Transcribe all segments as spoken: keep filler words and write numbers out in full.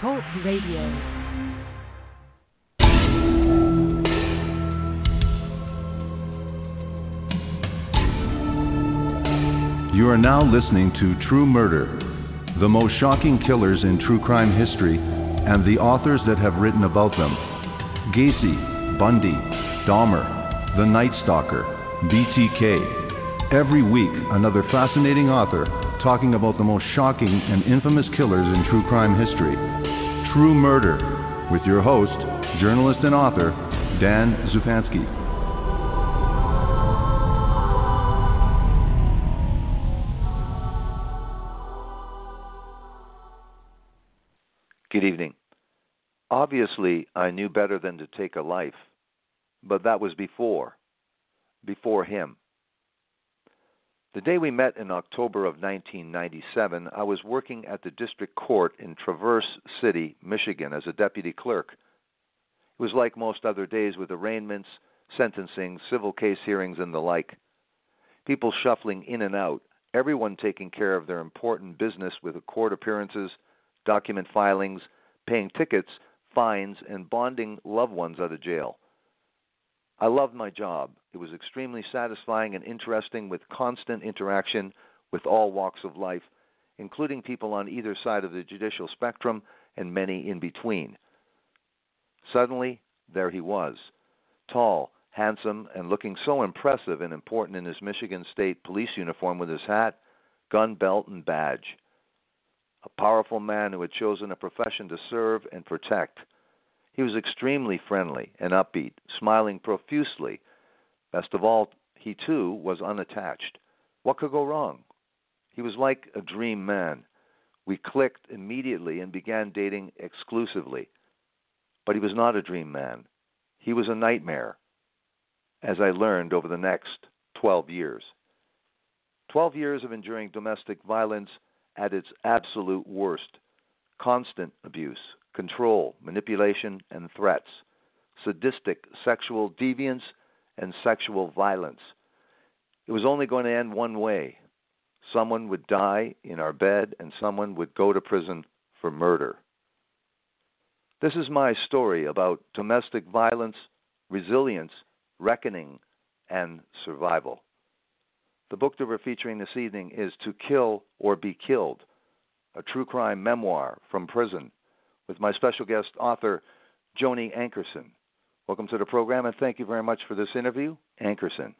Talk Radio. You are now listening to True Murder, the most shocking killers in true crime history and the authors that have written about them. Gacy, Bundy, Dahmer, The Night Stalker, B T K. Every week, another fascinating author talking about the most shocking and infamous killers in true crime history. True Murder, with your host, journalist and author, Dan Zupansky. Good evening. Obviously, I knew better than to take a life, but that was before, before him. The day we met in October of nineteen ninety-seven, I was working at the district court in Traverse City, Michigan, as a deputy clerk. It was like most other days with arraignments, sentencing, civil case hearings, and the like. People shuffling in and out, everyone taking care of their important business with court appearances, document filings, paying tickets, fines, and bonding loved ones out of jail. I loved my job. It was extremely satisfying and interesting, with constant interaction with all walks of life, including people on either side of the judicial spectrum and many in between. Suddenly, there he was, tall, handsome, and looking so impressive and important in his Michigan State police uniform with his hat, gun belt, and badge. A powerful man who had chosen a profession to serve and protect. He was extremely friendly and upbeat, smiling profusely. Best of all, he too was unattached. What could go wrong? He was like a dream man. We clicked immediately and began dating exclusively. But he was not a dream man. He was a nightmare, as I learned over the next twelve years. Twelve years of enduring domestic violence at its absolute worst. Constant abuse, control, manipulation, and threats, sadistic sexual deviance, and sexual violence. It was only going to end one way. Someone would die in our bed, and someone would go to prison for murder. This is my story about domestic violence, resilience, reckoning, and survival. The book that we're featuring this evening is To Kill or Be Killed, a true crime memoir from prison, with my special guest author, Joni Ankerson. Welcome to the program, and thank you very much for this interview, Ankerson.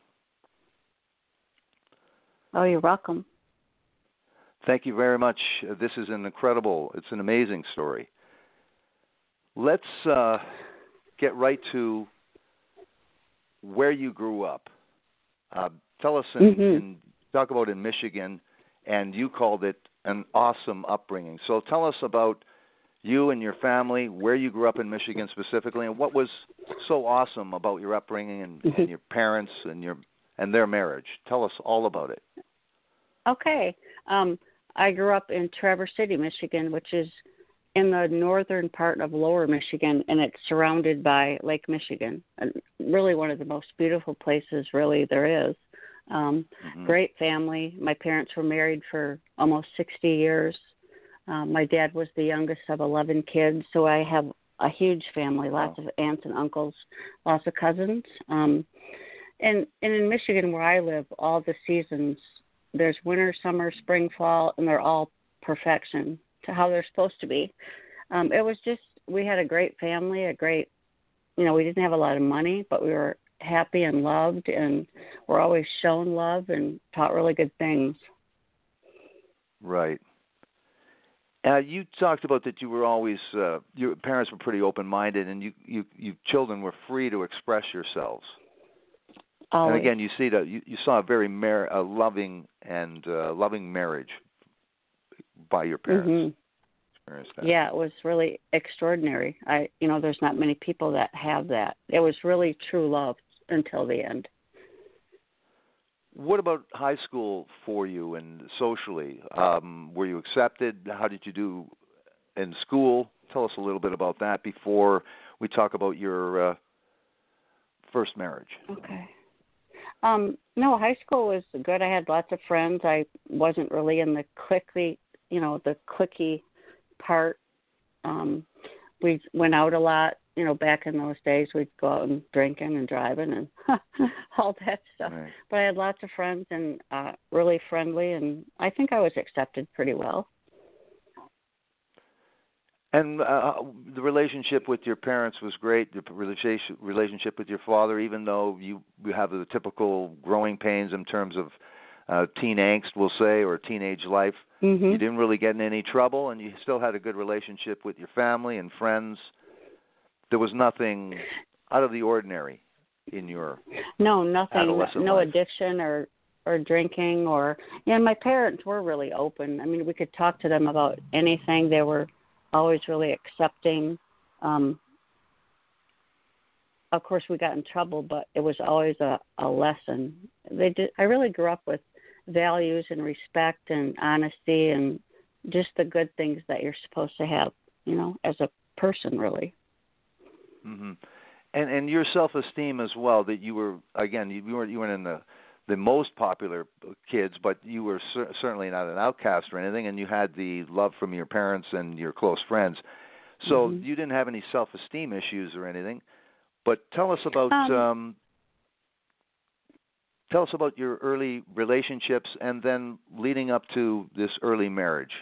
Oh, you're welcome. Thank you very much. This is an incredible, it's an amazing story. Let's uh, get right to where you grew up. Uh, tell us, in, mm-hmm. in, talk about in Michigan, and you called it an awesome upbringing. So tell us about you and your family, where you grew up in Michigan specifically, and what was so awesome about your upbringing and, mm-hmm. and your parents and your and their marriage. Tell us all about it. Okay. Um, I grew up in Traverse City, Michigan, which is in the northern part of Lower Michigan, and it's surrounded by Lake Michigan. And really one of the most beautiful places really there is. Um, mm-hmm. Great family. My parents were married for almost sixty years. Um, my dad was the youngest of eleven kids, so I have a huge family, lots wow. of aunts and uncles, lots of cousins. Um, and, and in Michigan, where I live, all the seasons, there's winter, summer, spring, fall, and they're all perfection to how they're supposed to be. Um, it was just, we had a great family, a great, you know, we didn't have a lot of money, but we were happy and loved, and we're always shown love and taught really good things. Right. Uh, you talked about that you were always, uh, your parents were pretty open-minded, and you, you, you children were free to express yourselves. Always. And again, you see that you, you saw a very mar- a loving and uh, loving marriage by your parents. Mm-hmm. Yeah, it was really extraordinary. I, you know, there's not many people that have that. It was really true love until the end. What about high school for you and socially? Um, were you accepted? How did you do in school? Tell us a little bit about that before we talk about your uh, first marriage. Okay. Um, no, high school was good. I had lots of friends. I wasn't really in the clicky, you know, the clicky part Um, we went out a lot. You know, back in those days, we'd go out and drinking and driving and all that stuff. Right. But I had lots of friends and uh, really friendly, and I think I was accepted pretty well. And uh, the relationship with your parents was great. The relation- relationship with your father, even though you, you have the typical growing pains in terms of uh, teen angst, we'll say, or teenage life, Mm-hmm. you didn't really get in any trouble, and you still had a good relationship with your family and friends. There was nothing out of the ordinary in your no nothing, adolescent no life. addiction or or drinking or. And my parents were really open. I mean, we could talk to them about anything. They were always really accepting. Um, of course, we got in trouble, but it was always a, a lesson. They did. I really grew up with values and respect and honesty and just the good things that you're supposed to have, you know, as a person, really. Mm-hmm. And and your self-esteem as well. That you were again, you weren't you weren't in the the most popular kids, but you were cer- certainly not an outcast or anything, and you had the love from your parents and your close friends. So Mm-hmm. you didn't have any self-esteem issues or anything. But tell us about Um, um, tell us about your early relationships and then leading up to this early marriage.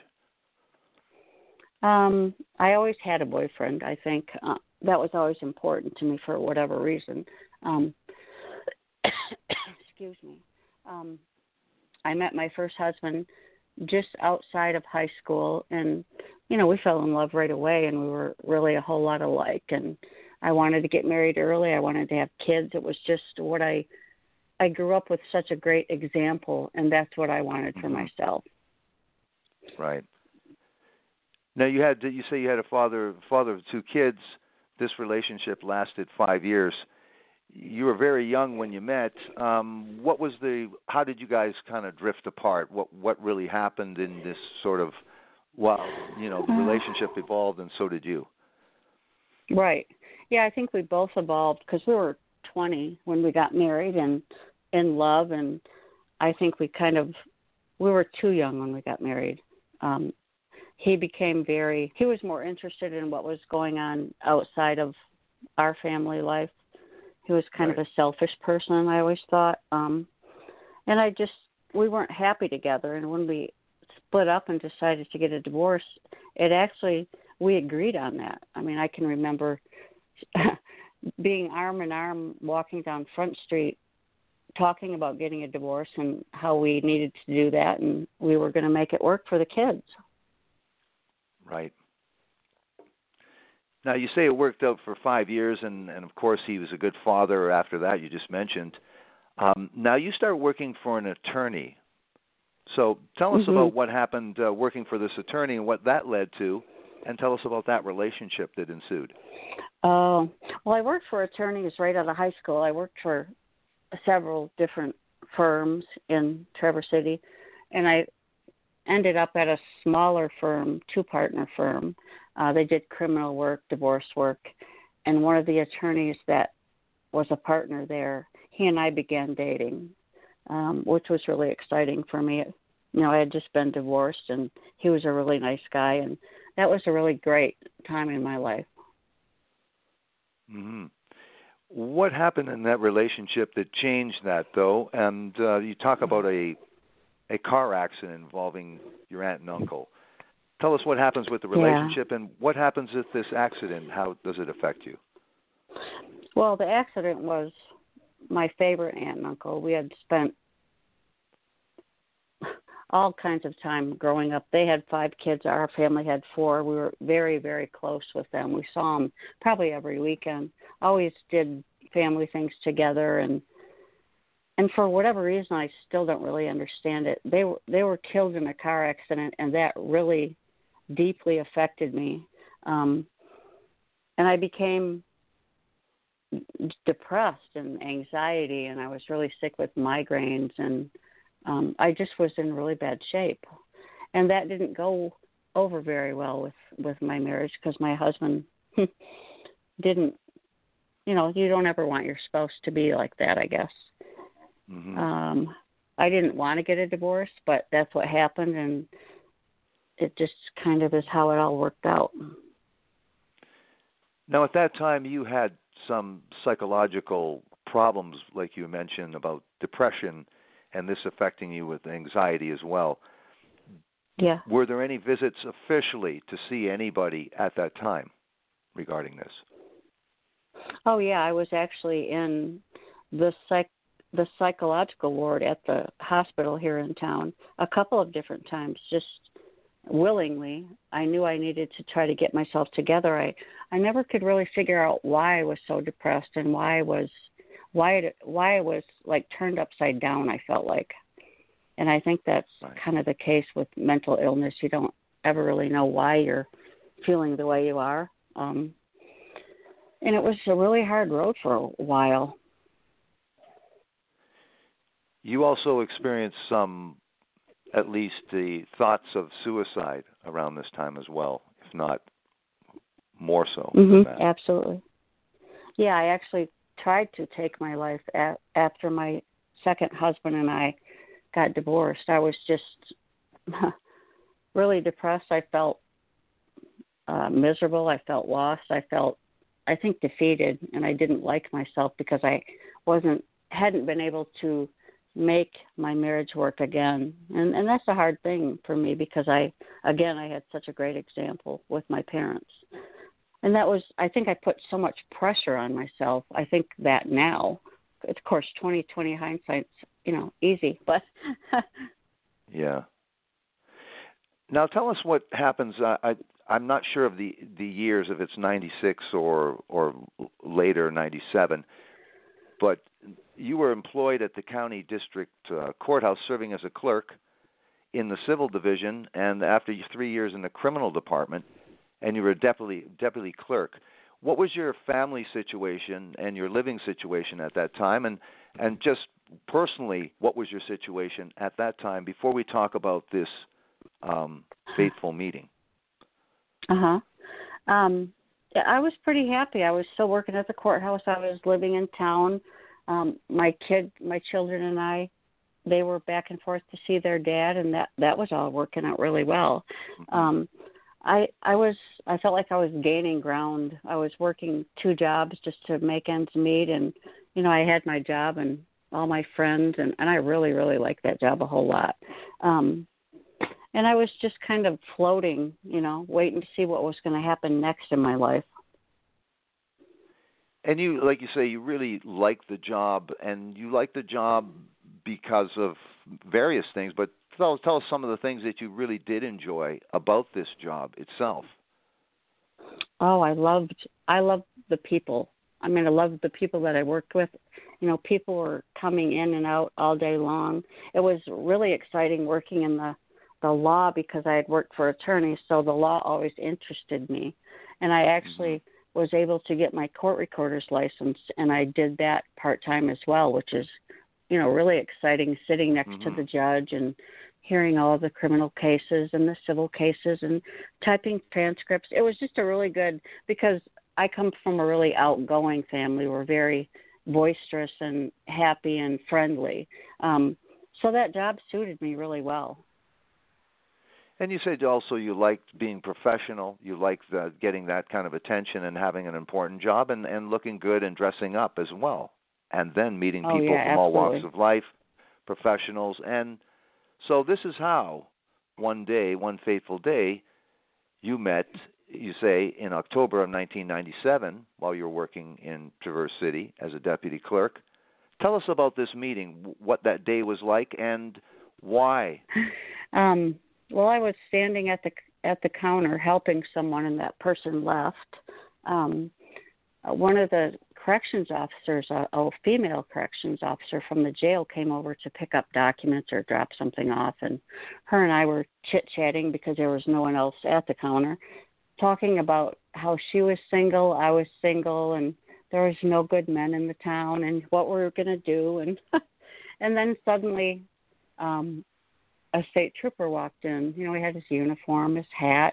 Um, I always had a boyfriend. I think uh, that was always important to me for whatever reason. Um, excuse me. Um, I met my first husband just outside of high school, and you know, we fell in love right away, and we were really a whole lot alike. And I wanted to get married early. I wanted to have kids. It was just what I I grew up with, such a great example, and that's what I wanted for Mm-hmm. myself. Right. Now you had you say you had a father father of two kids. This relationship lasted five years. You were very young when you met. Um, what was the? How did you guys kind of drift apart? What what really happened in this sort of? Well, you know, the relationship evolved, and so did you. Right. Yeah, I think we both evolved because we were twenty when we got married and in love, and I think we kind of we were too young when we got married. Um, he became very. He was more interested in what was going on outside of our family life. He was kind Right. of a selfish person, I always thought. Um, and I just, we weren't happy together. And when we split up and decided to get a divorce, it actually, we agreed on that. I mean, I can remember being arm in arm walking down Front Street, talking about getting a divorce and how we needed to do that. And we were going to make it work for the kids. Right. Now, you say it worked out for five years, and, and of course he was a good father after that, you just mentioned. Um, now, you start working for an attorney. So tell us Mm-hmm. about what happened uh, working for this attorney and what that led to, and tell us about that relationship that ensued. Uh, well, I worked for attorneys right out of high school. I worked for several different firms in Traverse City, and I ended up at a smaller firm, two-partner firm. Uh, they did criminal work, divorce work, and one of the attorneys that was a partner there, he and I began dating, um, which was really exciting for me. You know, I had just been divorced, and he was a really nice guy, and that was a really great time in my life. Mm-hmm. What happened in that relationship that changed that, though? And uh, you talk about a a car accident involving your aunt and uncle. Tell us what happens with the relationship, yeah. and what happens with this accident. How does it affect you? Well, the accident was my favorite aunt and uncle. We had spent all kinds of time growing up. They had five kids. Our family had four. We were very, very close with them. We saw them probably every weekend. Always did family things together, and and for whatever reason, I still don't really understand it. They were they were killed in a car accident, and that really deeply affected me. Um, and I became depressed and anxiety, and I was really sick with migraines, and um, I just was in really bad shape. And that didn't go over very well with, with my marriage because my husband didn't, you know, you don't ever want your spouse to be like that, I guess. Mm-hmm. Um, I didn't want to get a divorce, but that's what happened, and it just kind of is how it all worked out. Now, at that time, you had some psychological problems, like you mentioned, about depression and this affecting you with anxiety as well. Yeah. Were there any visits officially to see anybody at that time regarding this? Oh, yeah. I was actually in the psych the psychological ward at the hospital here in town a couple of different times, just willingly. I knew I needed to try to get myself together. I, I never could really figure out why I was so depressed and why I was why it, why I was like turned upside down, I felt like. And I think that's right. kind of the case with mental illness. You don't ever really know why you're feeling the way you are. Um, and it was a really hard road for a while. You also experienced some, at least the thoughts of suicide around this time as well, if not more so Mm-hmm, than that. absolutely. Yeah, I actually tried to take my life a- after my second husband and I got divorced. I was just really depressed. I felt uh, miserable. I felt lost. I felt, I think, defeated, and I didn't like myself because I wasn't, hadn't been able to make my marriage work again. And and that's a hard thing for me because I, again, I had such a great example with my parents. And that was, I think I put so much pressure on myself. I think that now, of course, twenty twenty hindsight's, you know, easy, but. Yeah. Now tell us what happens. Uh, I, I'm not sure of the, the years, if it's ninety-six or, or later, ninety-seven, but you were employed at the county district uh, courthouse serving as a clerk in the civil division, and after three years in the criminal department, and you were a deputy, deputy clerk. What was your family situation and your living situation at that time? And, and just personally, what was your situation at that time before we talk about this um, fateful meeting? Uh-huh. Um, I was pretty happy. I was still working at the courthouse. I was living in town. Um, my kid, my children and I, they were back and forth to see their dad, and that, that was all working out really well. Mm-hmm. Um, I I was I felt like I was gaining ground. I was working two jobs just to make ends meet, and you know I had my job and all my friends, and, and I really really liked that job a whole lot. Um, and I was just kind of floating, you know, waiting to see what was going to happen next in my life. And you, like you say, you really like the job, and you like the job because of various things, but tell, tell us some of the things that you really did enjoy about this job itself. Oh, I loved, I loved the people. I mean, I loved the people that I worked with. You know, people were coming in and out all day long. It was really exciting working in the, the law because I had worked for attorneys, so the law always interested me. And I actually mm-hmm. was able to get my court recorder's license, and I did that part-time as well, which is, you know, really exciting, sitting next mm-hmm. to the judge and hearing all of the criminal cases and the civil cases and typing transcripts. It was just a really good, because I come from a really outgoing family. We're very boisterous and happy and friendly. Um, so that job suited me really well. And you said also you liked being professional. You liked the, getting that kind of attention and having an important job and, and looking good and dressing up as well. And then meeting people oh, yeah, from absolutely. all walks of life, professionals. And so this is how one day, one fateful day, you met, you say, in October of nineteen ninety-seven while you were working in Traverse City as a deputy clerk. Tell us about this meeting, what that day was like and why. Um, well, I was standing at the at the counter helping someone, and that person left. Um, one of the corrections officers, a, a female corrections officer from the jail, came over to pick up documents or drop something off, and her and I were chit-chatting because there was no one else at the counter, talking about how she was single, I was single, and there was no good men in the town, and what we were going to do. And and then suddenly um, a state trooper walked in. You know, he had his uniform, his hat,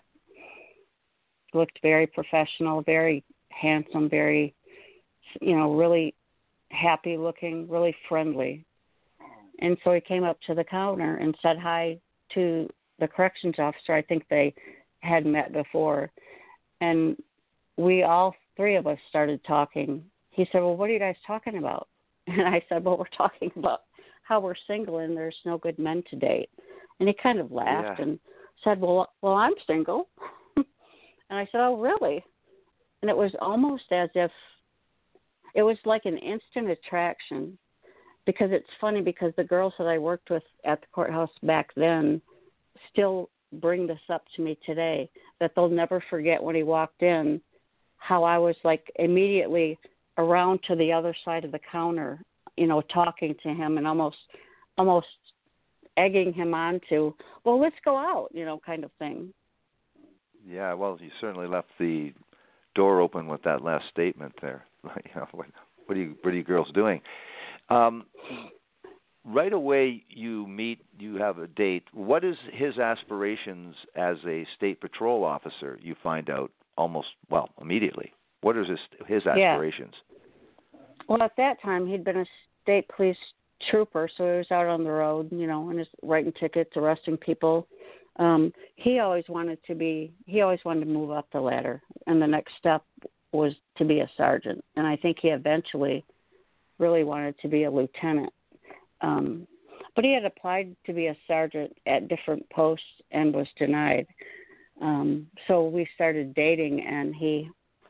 looked very professional, very handsome, very, you know, really happy looking, really friendly. And so he came up to the counter and said hi to the corrections officer. I think they had met before. And we all three of us started talking. He said, well, what are you guys talking about? And I said, well, we're talking about how we're single and there's no good men to date. And he kind of laughed Yeah. and said, well, well, I'm single. And I said, oh, really? And it was almost as if it was like an instant attraction, because it's funny because the girls that I worked with at the courthouse back then still bring this up to me today, that they'll never forget when he walked in, how I was like immediately around to the other side of the counter, you know, talking to him and almost, almost egging him on to, well, let's go out, you know, kind of thing. Yeah, well, you certainly left the door open with that last statement there. You know, what, what are you, what are you girls doing? Um, right away, you meet, you have a date. What is his aspirations as a state patrol officer? You find out almost, well, immediately. What is his, his aspirations? Yeah. Well, at that time, he'd been a state police trooper, so he was out on the road, you know, and just writing tickets, arresting people. Um, he always wanted to be, he always wanted to move up the ladder, and the next step was to be a sergeant. And I think he eventually really wanted to be a lieutenant. Um, but he had applied to be a sergeant at different posts and was denied. Um, so we started dating, and he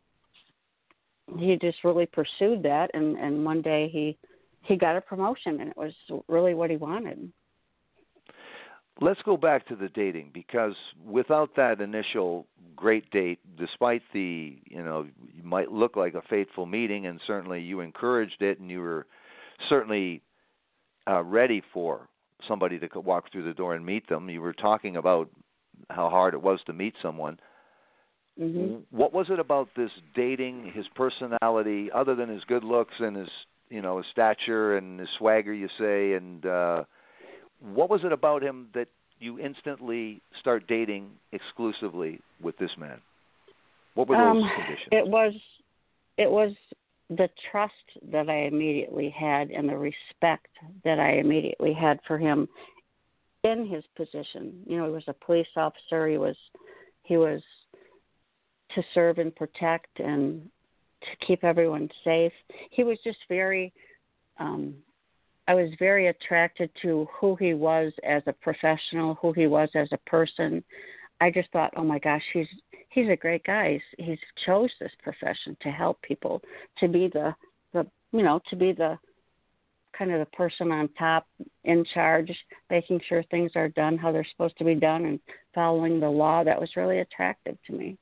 he just really pursued that. And, and one day he he got a promotion, and it was really what he wanted. Let's go back to the dating, because without that initial great date, despite the, you know, you might look like a fateful meeting, and certainly you encouraged it, and you were certainly uh, ready for somebody to walk through the door and meet them. You were talking about how hard it was to meet someone. Mm-hmm. What was it about this dating, his personality, other than his good looks and his, you know, his stature and his swagger, you say, and uh, what was it about him that you instantly start dating exclusively with this man? What were those um, conditions? It was, it was the trust that I immediately had and the respect that I immediately had for him in his position. You know, he was a police officer. He was, he was to serve and protect and to keep everyone safe. He was just very, um, I was very attracted to who he was as a professional, who he was as a person. I just thought, oh my gosh, he's he's a great guy. He's, he's chose this profession to help people, to be the, the you know, to be the kind of the person on top, in charge, making sure things are done how they're supposed to be done and following the law. That was really attractive to me.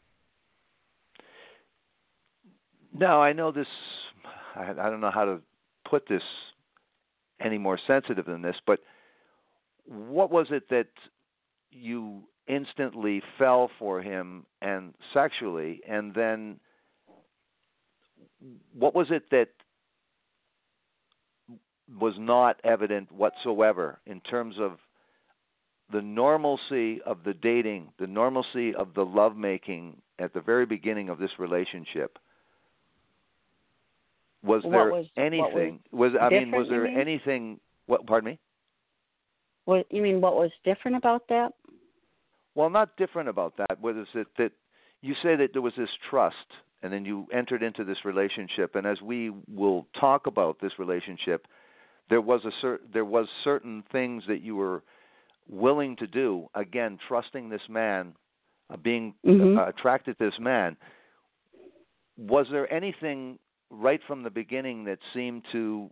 Now, I know this, I, I don't know how to put this any more sensitive than this, but what was it that you instantly fell for him and sexually, and then what was it that was not evident whatsoever in terms of the normalcy of the dating, the normalcy of the lovemaking at the very beginning of this relationship? Was What there was- anything? what Was, I mean, different, was there you mean? anything? What? Pardon me. What you mean? What was different about that? Well, not different about that. Was it that you say that there was this trust, and then you entered into this relationship, and as we will talk about this relationship, there was a cer- there was certain things that you were willing to do. Again, trusting this man, uh, being Mm-hmm. uh, attracted to this man. Was there anything right from the beginning that seemed to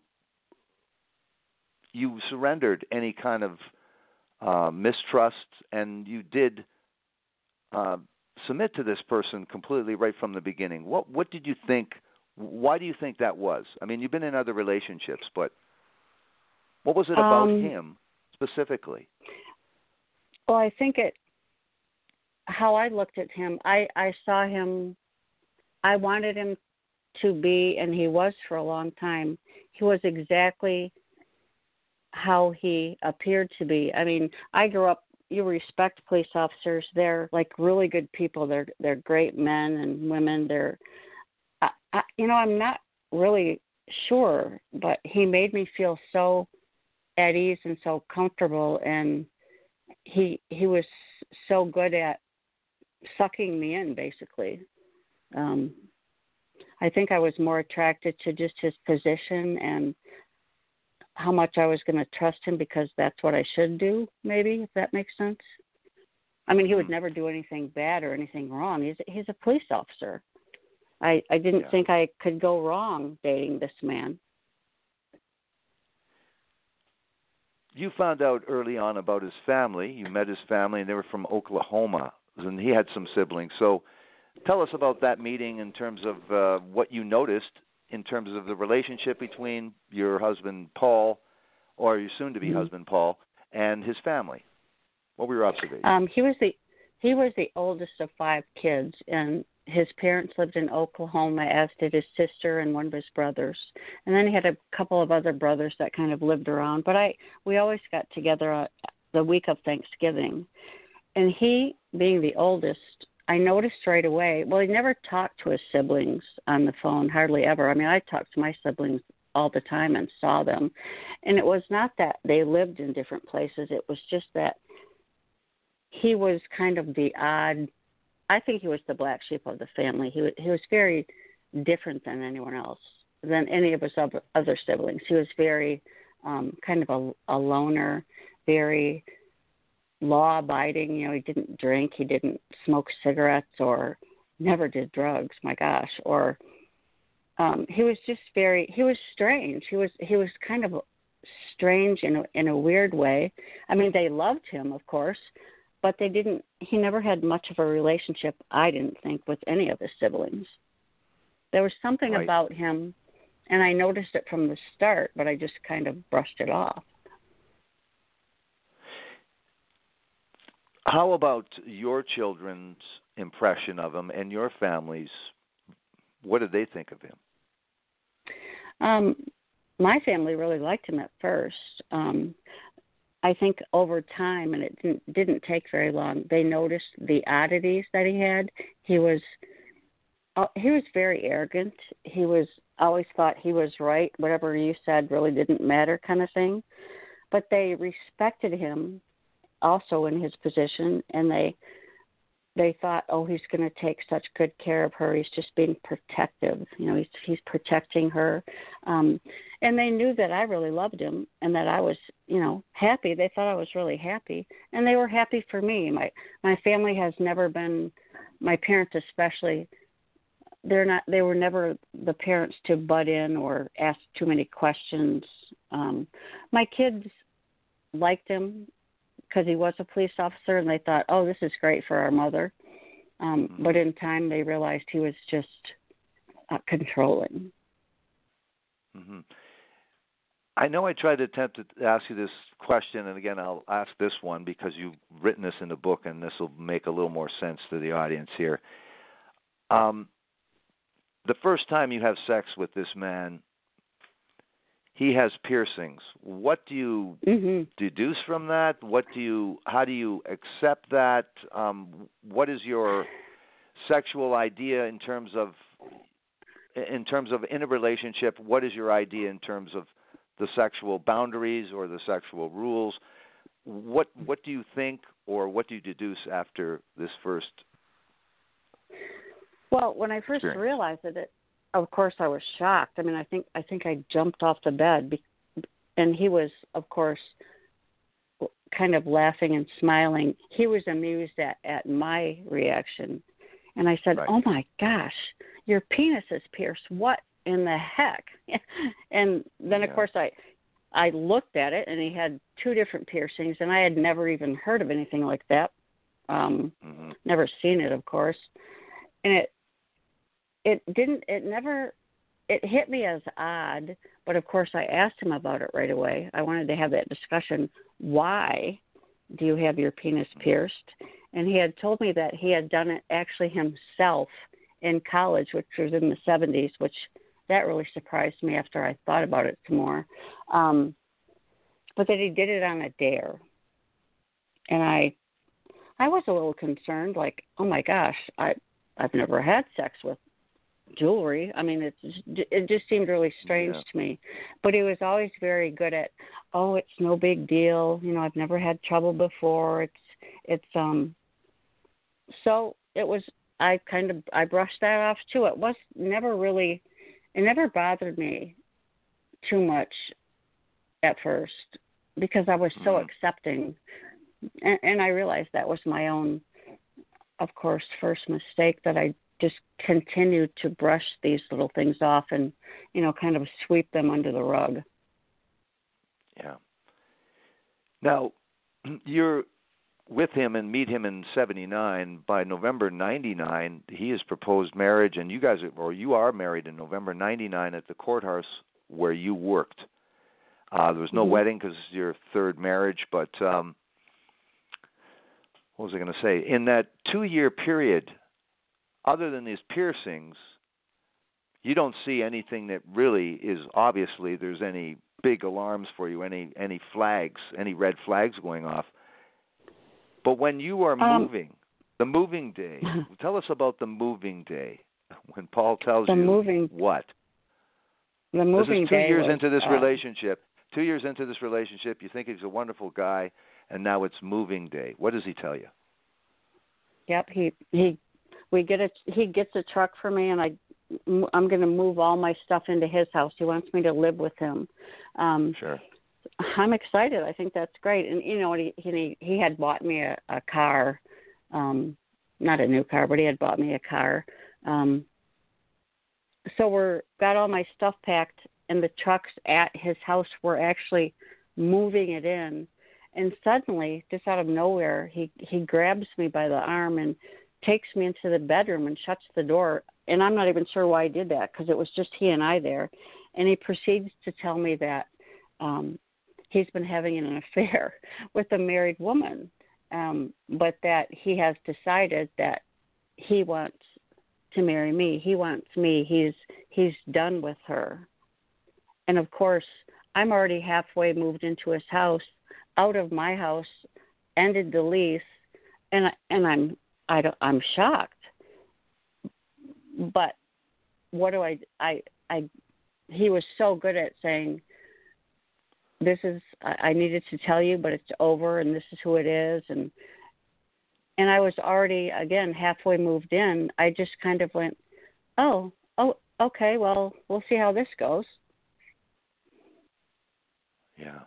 you surrendered any kind of uh, mistrust, and you did uh, submit to this person completely right from the beginning? What what did you think? Why do you think that was? I mean, you've been in other relationships, but what was it about Um, him specifically? Well, I think it, how I looked at him, I, I saw him, I wanted him to be, and he was for a long time, he was exactly how he appeared to be. I mean, I grew up, you respect police officers. They're like really good people. They're, they're great men and women. They're, I, I, you know, I'm not really sure, but he made me feel so at ease and so comfortable, and he he was so good at sucking me in, basically. Um, I think I was more attracted to just his position and how much I was going to trust him because that's what I should do, maybe, if that makes sense. I mean, he would never do anything bad or anything wrong. He's he's a police officer. I, I didn't Yeah. think I could go wrong dating this man. You found out early on about his family. You met his family, and they were from Oklahoma, and he had some siblings. So tell us about that meeting in terms of uh, what you noticed in terms of the relationship between your husband, Paul, or your soon-to-be Mm-hmm. husband, Paul, and his family. What were your observations? Um, he was the he was the oldest of five kids, and his parents lived in Oklahoma, as did his sister and one of his brothers. And then he had a couple of other brothers that kind of lived around. But I we always got together uh, the week of Thanksgiving. And he, being the oldest, I noticed right away, well, he never talked to his siblings on the phone, hardly ever. I mean, I talked to my siblings all the time and saw them. And it was not that they lived in different places. It was just that he was kind of the odd, I think he was the black sheep of the family. He was, he was very different than anyone else, than any of his other, other siblings. He was very um, kind of a, a loner, very law-abiding. You know, he didn't drink, he didn't smoke cigarettes, or never did drugs. My gosh, or um, he was just very. He was strange. He was he was kind of strange in a, in a weird way. I mean, they loved him, of course, but they didn't. He never had much of a relationship, I didn't think, with any of his siblings. There was something Right. about him, and I noticed it from the start, but I just kind of brushed it off. How about your children's impression of him and your family's? What did they think of him? Um, my family really liked him at first. Um, I think over time, and it didn't, didn't take very long, they noticed the oddities that he had. He was uh, he was very arrogant. He was always thought he was right. Whatever you said really didn't matter, kind of thing. But they respected him also in his position, and they they thought, oh, he's going to take such good care of her. He's just being protective. You know, he's he's protecting her. Um, and they knew that I really loved him and that I was, you know, happy. They thought I was really happy, and they were happy for me. My my family has never been, my parents especially, they're not. They were never the parents to butt in or ask too many questions. Um, my kids liked him because he was a police officer, and they thought, oh, this is great for our mother. Um, Mm-hmm. But in time, they realized he was just uh, controlling. Mm-hmm. I know I tried to attempt to ask you this question, and again, I'll ask this one because you've written this in the book, and this will make a little more sense to the audience here. Um, the first time you have sex with this man, he has piercings. What do you Mm-hmm. deduce from that? What do you? How do you accept that? Um, what is your sexual idea in terms of, in terms of in a relationship? What is your idea in terms of the sexual boundaries or the sexual rules? What What do you think, or what do you deduce after this first? Well, when I first experience? realized it, of course, I was shocked. I mean, I think I think I jumped off the bed, be, and he was, of course, kind of laughing and smiling. He was amused at, at my reaction, and I said, Right. "Oh my gosh, your penis is pierced. What in the heck?" And then, of Yeah. course, I I looked at it, and he had two different piercings, and I had never even heard of anything like that. Um, Mm-hmm. never seen it, of course, and it. It didn't, it never, it hit me as odd, but of course I asked him about it right away. I wanted to have that discussion. Why do you have your penis pierced? And he had told me that he had done it actually himself in college, which was in the seventies, which that really surprised me after I thought about it some more. Um, but that he did it on a dare. And I, I was a little concerned, like, oh my gosh, I, I've never had sex with jewelry. I mean, it's it just seemed really strange Yeah. to me. But he was always very good at, oh, it's no big deal. You know, I've never had trouble before. It's it's um. So it was I kind of I brushed that off too. It was never really, it never bothered me too much at first because I was so mm-hmm. accepting, and, and I realized that was my own, of course, first mistake, that I just continued to brush these little things off and, you know, kind of sweep them under the rug. Yeah. Now, you're with him and meet him in seventy-nine. By November ninety-nine, he has proposed marriage, and you guys, are, or you are married in November ninety-nine at the courthouse where you worked. Uh, there was no mm-hmm. wedding because it's your third marriage, but um, what was I going to say? In that two-year period, other than these piercings, you don't see anything that really is obviously there's any big alarms for you, any any flags, any red flags going off. But when you are um, moving, the moving day, tell us about the moving day. When Paul tells the you moving, what? The moving this is two day years was, into this uh, relationship. Two years into this relationship, you think he's a wonderful guy, and now it's moving day. What does he tell you? Yep, he he we get a he gets a truck for me, and I I'm going to move all my stuff into his house. He wants me to live with him. Um, sure. I'm excited. I think that's great. And you know, he he he had bought me a, a car, um, not a new car, but he had bought me a car. Um, so we're got all my stuff packed, and the trucks at his house were actually moving it in. And suddenly, just out of nowhere, he he grabs me by the arm and takes me into the bedroom and shuts the door. And I'm not even sure why he did that, because it was just he and I there. And he proceeds to tell me that um, he's been having an affair with a married woman, um, but that he has decided that he wants to marry me. He wants me. He's he's done with her. And of course, I'm already halfway moved into his house, out of my house, ended the lease, and I, and I'm I don't, I'm shocked. But what do I I I he was so good at saying, this is I, I needed to tell you, but it's over, and this is who it is, and and I was already again halfway moved in. I just kind of went, oh oh okay, well we'll see how this goes. Yeah.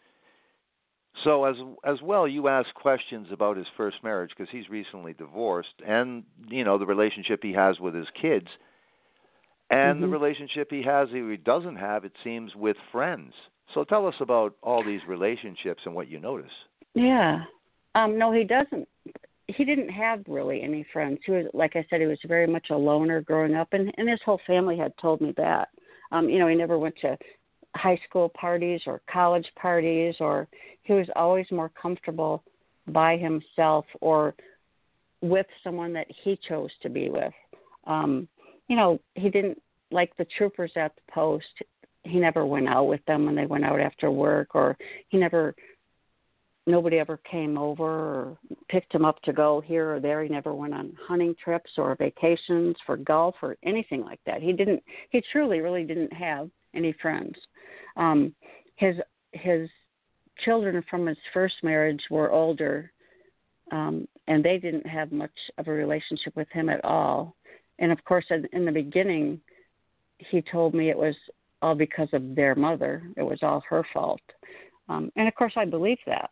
So as as well, you ask questions about his first marriage because he's recently divorced, and you know the relationship he has with his kids, and mm-hmm. the relationship he has, or he doesn't have, it seems, with friends. So tell us about all these relationships and what you notice. Yeah, um, no, he doesn't. He didn't have really any friends. He was, like I said, he was very much a loner growing up, and, and his whole family had told me that. Um, you know, he never went to high school parties or college parties, or he was always more comfortable by himself or with someone that he chose to be with. Um, you know, he didn't like the troopers at the post. He never went out with them when they went out after work, or he never, nobody ever came over or picked him up to go here or there. He never went on hunting trips or vacations for golf or anything like that. He didn't, he truly really didn't have any friends. Um, his his children from his first marriage were older, um, and they didn't have much of a relationship with him at all. And of course, in, in the beginning, he told me it was all because of their mother. It was all her fault. Um, and of course, I believe that.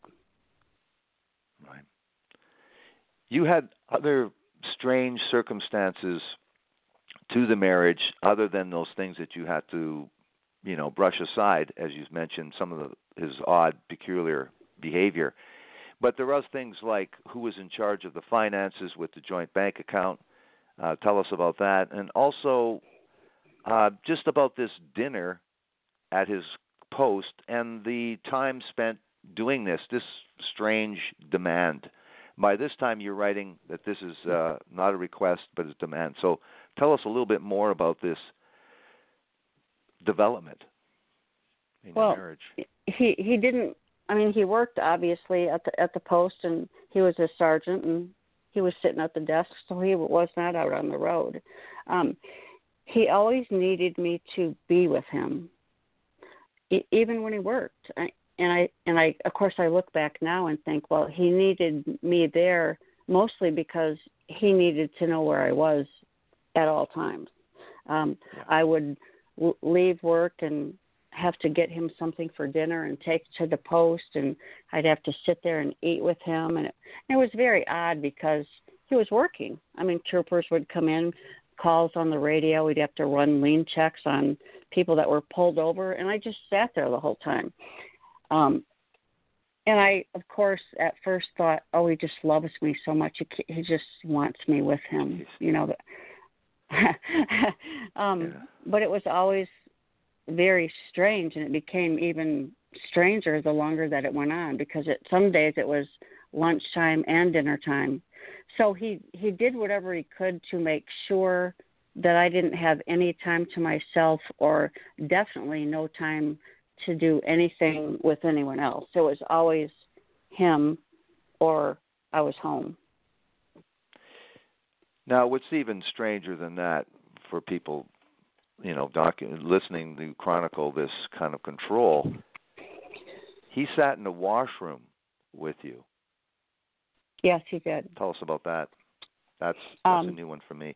Right. You had other strange circumstances to the marriage other than those things that you had to, you know, brush aside, as you mentioned, some of the, his odd, peculiar behavior. But there was things like who was in charge of the finances with the joint bank account. Uh, tell us about that. And also uh, just about this dinner at his post and the time spent doing this, this strange demand. By this time, you're writing that this is uh, not a request, but a demand. So tell us a little bit more about this development in well, your marriage. He he didn't. I mean, he worked obviously at the at the post, and he was a sergeant, and he was sitting at the desk, so he was not out on the road. Um, he always needed me to be with him, e- even when he worked. I, and I and I of course I look back now and think, well, he needed me there mostly because he needed to know where I was at all times. Um, Yeah. I would l- leave work and have to get him something for dinner and take to the post, and I'd have to sit there and eat with him. And it, and it was very odd because he was working. I mean, troopers would come in, calls on the radio. We'd have to run lean checks on people that were pulled over, and I just sat there the whole time. Um, and I, of course, at first thought, oh, he just loves me so much. He, he just wants me with him, you know. um, Yeah. But it was always very strange, and it became even stranger the longer that it went on, because it, some days it was lunchtime and dinner time. So he, he did whatever he could to make sure that I didn't have any time to myself, or definitely no time to do anything with anyone else. It was always him or I was home. Now, what's even stranger than that for people, you know, docu- listening to chronicle this kind of control, he sat in the washroom with you. Yes, he did. Tell us about that. That's, that's Um, a new one for me.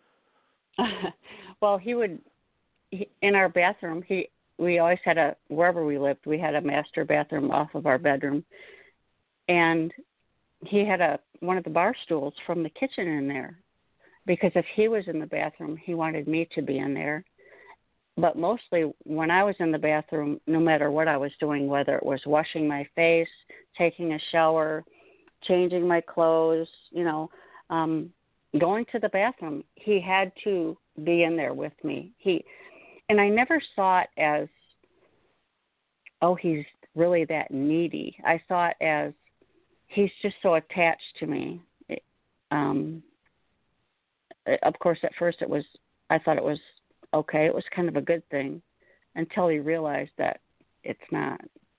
Well, he would, he, in our bathroom, he we always had a, wherever we lived, we had a master bathroom off of our bedroom. And he had a one of the bar stools from the kitchen in there, because if he was in the bathroom, he wanted me to be in there. But mostly when I was in the bathroom, no matter what I was doing, whether it was washing my face, taking a shower, changing my clothes, you know, um, going to the bathroom, he had to be in there with me. He, and I never saw it as, oh, he's really that needy. I saw it as, he's just so attached to me. It, um, of course, at first it was, I thought it was okay. It was kind of a good thing until he realized that it's not.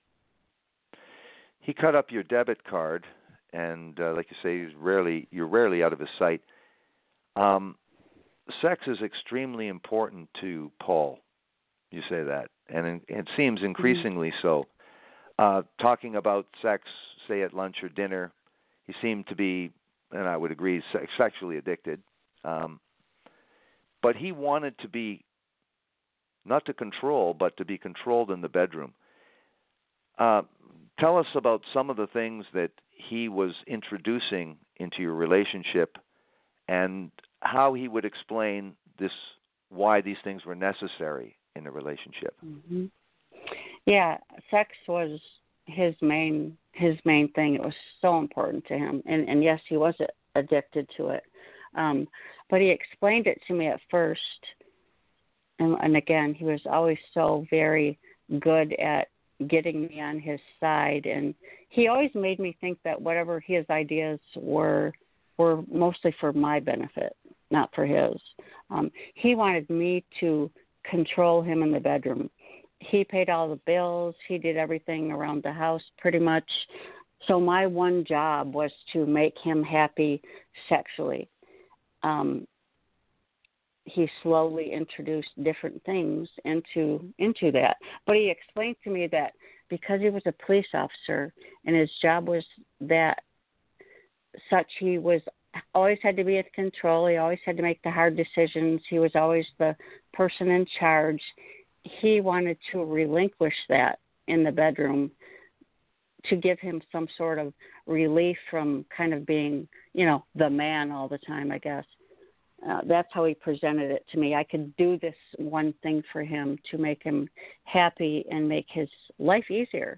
He cut up your debit card, and uh, like you say, he's rarely you're rarely out of his sight. Um, sex is extremely important to Paul. You say that, and it seems increasingly mm-hmm. so. Uh, talking about sex, say at lunch or dinner, he seemed to be, and I would agree, se- sexually addicted. Um, but he wanted to be, not to control, but to be controlled in the bedroom. Uh, tell us about some of the things that he was introducing into your relationship, and how he would explain this, why these things were necessary in a relationship. Mm-hmm. Yeah, sex was his main his main thing. It was so important to him, and and yes, he was addicted to it. Um, but he explained it to me at first, and, and again, he was always so very good at getting me on his side, and he always made me think that whatever his ideas were were mostly for my benefit, not for his. Um, he wanted me to control him in the bedroom. He paid all the bills. He did everything around the house pretty much. So my one job was to make him happy sexually. Um, he slowly introduced different things into into that. But he explained to me that because he was a police officer and his job was that such, he was always had to be in control. He always had to make the hard decisions. He was always the person in charge. He wanted to relinquish that in the bedroom to give him some sort of relief from kind of being, you know, the man all the time, I guess. Uh, that's how he presented it to me. I could do this one thing for him to make him happy and make his life easier.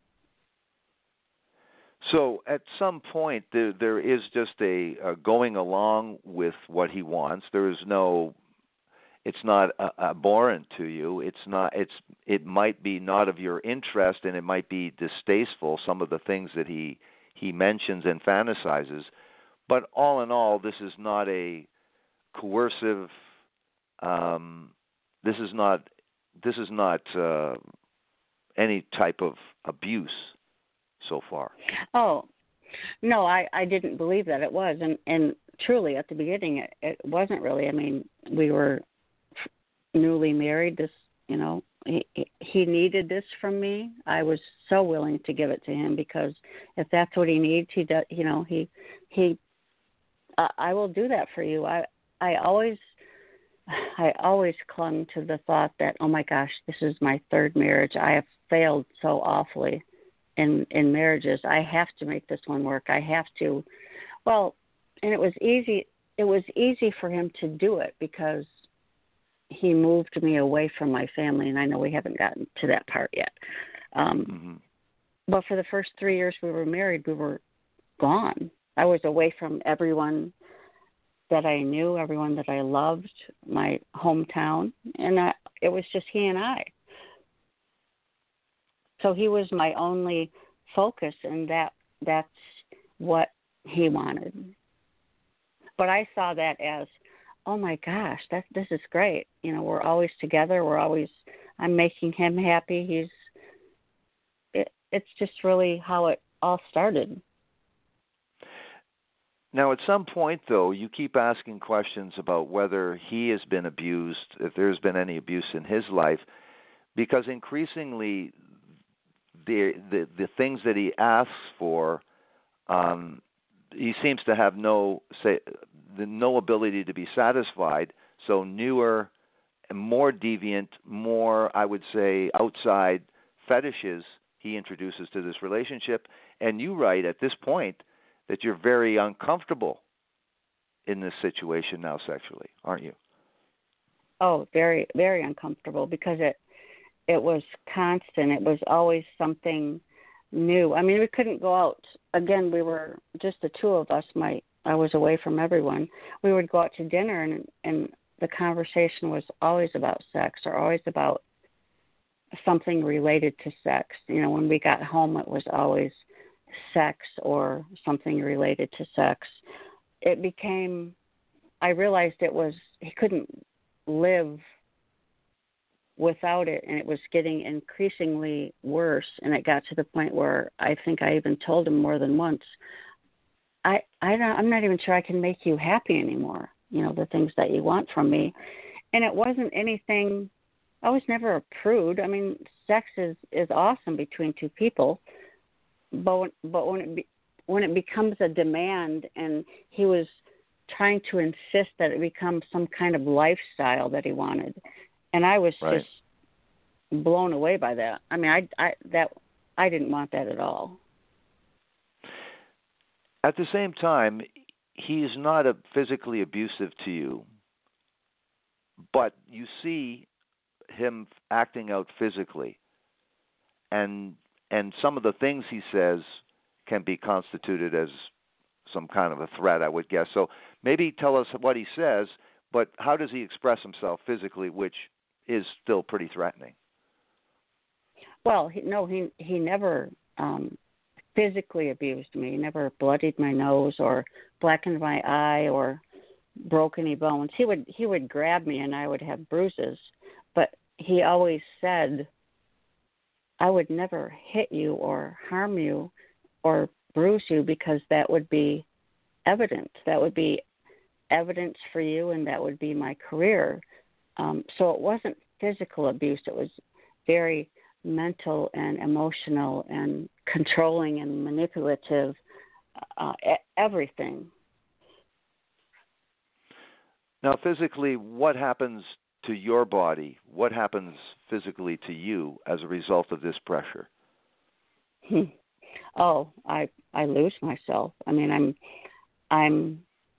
So at some point, there, there is just a uh, going along with what he wants. There is no, it's not uh, abhorrent to you. It's not. It's. It might be not of your interest, and it might be distasteful. Some of the things that he he mentions and fantasizes, but all in all, this is not a coercive. Um, this is not. This is not uh, any type of abuse so far. Oh, no, I, I didn't believe that it was. And, and truly, at the beginning, it, it wasn't really. I mean, we were newly married. This, you know, he, he needed this from me. I was so willing to give it to him because if that's what he needs, he does, you know, he, he I, I will do that for you. I I always I always clung to the thought that, oh my gosh, this is my third marriage. I have failed so awfully in in marriages. I have to make this one work. I have to. Well, and it was easy. It was easy for him to do it because he moved me away from my family, and I know we haven't gotten to that part yet. Um, mm-hmm. But for the first three years we were married, we were gone. I was away from everyone that I knew, everyone that I loved, my hometown, and I, it was just he and I. So he was my only focus, and that that's what he wanted. But I saw that as, oh my gosh, that this is great. You know, we're always together. We're always, I'm making him happy. He's, it, it's just really how it all started. Now, at some point, though, you keep asking questions about whether he has been abused, if there's been any abuse in his life, because increasingly the the, the things that he asks for, um, he seems to have no say, the no ability to be satisfied. So newer, more deviant, more, I would say, outside fetishes he introduces to this relationship. And you write at this point that you're very uncomfortable in this situation now sexually, aren't you? Oh, very, very uncomfortable because it it was constant. It was always something new. I mean, we couldn't go out. Again, we were just the two of us. My I was away from everyone. We would go out to dinner, and and the conversation was always about sex or always about something related to sex. You know, when we got home, it was always sex or something related to sex. It became, I realized it was, he couldn't live without it, and it was getting increasingly worse, and it got to the point where I think I even told him more than once, I, I don't, I'm not even sure I can make you happy anymore, you know, the things that you want from me. And it wasn't anything, I was never a prude. I mean, sex is, is awesome between two people, but when, but when it be, when it becomes a demand, and he was trying to insist that it become some kind of lifestyle that he wanted, and I was right. just blown away by that. I mean, I, I that I didn't want that at all. At the same time, he is not a physically abusive to you, but you see him acting out physically, and and some of the things he says can be constituted as some kind of a threat, I would guess. So maybe tell us what he says, but how does he express himself physically, which is still pretty threatening? Well, he, no, he he never um, physically abused me. He never bloodied my nose or blackened my eye or broke any bones. He would he would grab me and I would have bruises, but he always said, I would never hit you or harm you or bruise you because that would be evident. That would be evidence for you, and that would be my career. Um, so it wasn't physical abuse. It was very mental and emotional and controlling and manipulative, uh, everything. Now, physically, what happens to your body? What happens physically to you as a result of this pressure? Hmm. Oh, I I lose myself. I mean, I'm I'm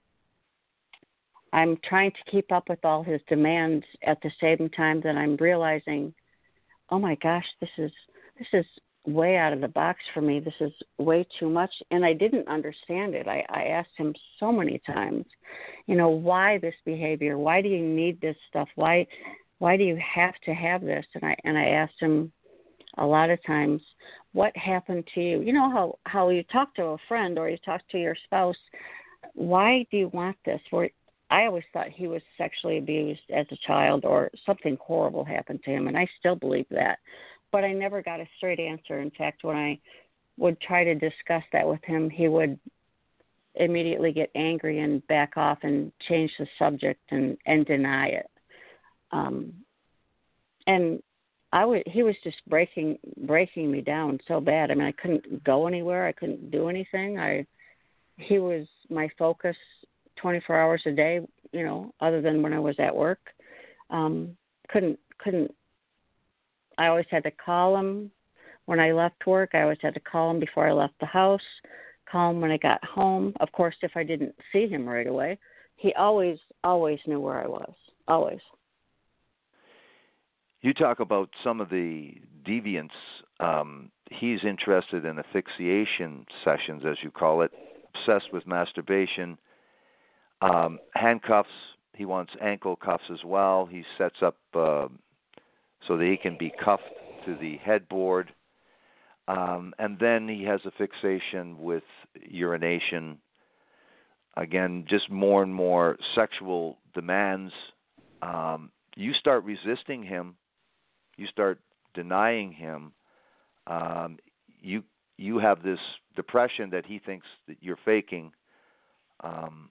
I'm trying to keep up with all his demands at the same time that I'm realizing, oh my gosh, this is this is way out of the box for me. This is way too much, and I didn't understand it. I, I asked him so many times, you know, why this behavior? Why do you need this stuff? Why why do you have to have this? And I and I asked him a lot of times, what happened to you? You know how, how you talk to a friend or you talk to your spouse, why do you want this? Or I always thought he was sexually abused as a child or something horrible happened to him, and I still believe that. But I never got a straight answer. In fact, when I would try to discuss that with him, he would immediately get angry and back off and change the subject and, and deny it. Um, and I was, he was just breaking breaking me down so bad. I mean, I couldn't go anywhere. I couldn't do anything. I he was my focus twenty-four hours a day, you know, other than when I was at work. Um, couldn't, couldn't, I always had to call him when I left work. I always had to call him before I left the house, call him when I got home. Of course, if I didn't see him right away, he always, always knew where I was, always. You talk about some of the deviants. Um, he's interested in asphyxiation sessions, as you call it, obsessed with masturbation, um, handcuffs. He wants ankle cuffs as well. He sets up uh, so that he can be cuffed to the headboard. Um, and then he has a fixation with urination. Again, just more and more sexual demands. Um, you start resisting him. You start denying him. Um, you you have this depression that he thinks that you're faking. Um,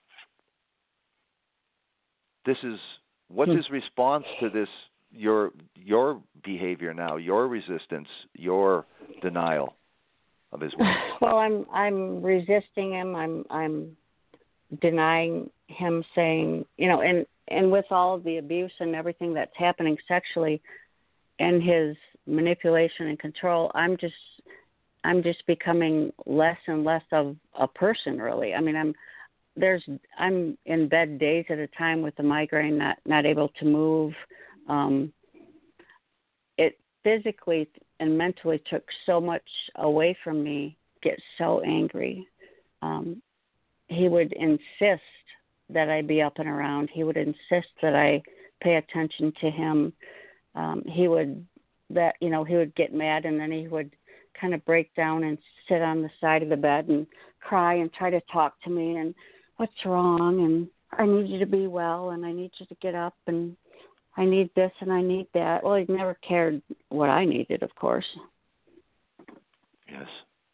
this is what's his response to this? Your your behavior now, your resistance, your denial of his work. Well, I'm I'm resisting him. I'm I'm denying him, saying, you know, and and with all of the abuse and everything that's happening sexually, and his manipulation and control, I'm just I'm just becoming less and less of a person, really. I mean, I'm there's I'm in bed days at a time with a migraine, not not able to move. Um, it physically and mentally took so much away from me. Get so angry. Um, he would insist that I be up and around. He would insist that I pay attention to him. Um, he would that you know he would get mad, and then he would kind of break down and sit on the side of the bed and cry and try to talk to me and what's wrong, and I need you to be well, and I need you to get up, and I need this and I need that. Well, he never cared what I needed, of course. Yes.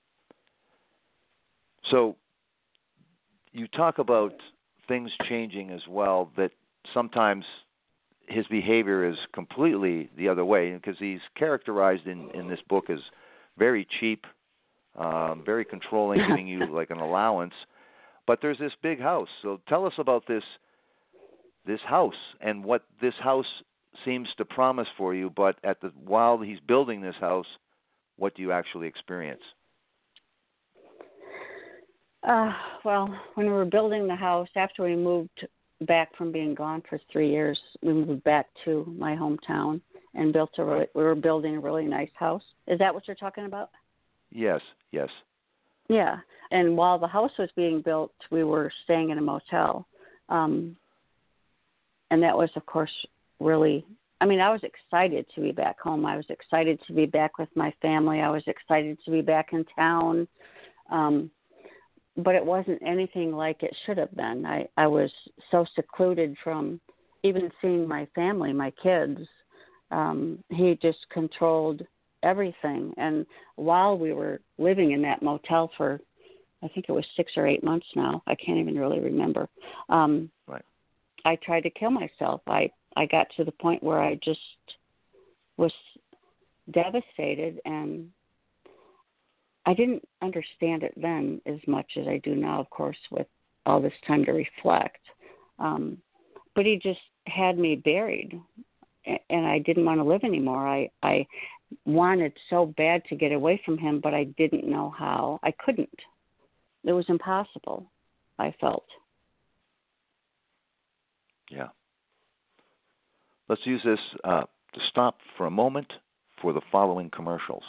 So you talk about things changing as well, that sometimes his behavior is completely the other way, because he's characterized in, in this book as very cheap, um, very controlling, giving you like an allowance. But there's this big house. So tell us about this this house and what this house seems to promise for you. But at the while he's building this house, what do you actually experience? Uh, well, when we were building the house, after we moved back from being gone for three years, we moved back to my hometown and built a really, we were building a really nice house. Is that what you're talking about? Yes, yes. Yeah. And while the house was being built, we were staying in a motel. Um, and that was, of course, really, I mean, I was excited to be back home. I was excited to be back with my family. I was excited to be back in town. Um, but it wasn't anything like it should have been. I, I was so secluded from even seeing my family, my kids. Um, he just controlled everything. And while we were living in that motel for, I think it was six or eight months now, I can't even really remember. Um, right. I tried to kill myself. I, I got to the point where I just was devastated, and I didn't understand it then as much as I do now, of course, with all this time to reflect. Um, but he just had me buried, and I didn't want to live anymore. I, I wanted so bad to get away from him, but I didn't know how. I couldn't. It was impossible, I felt. Yeah. Let's use this uh, to stop for a moment for the following commercials.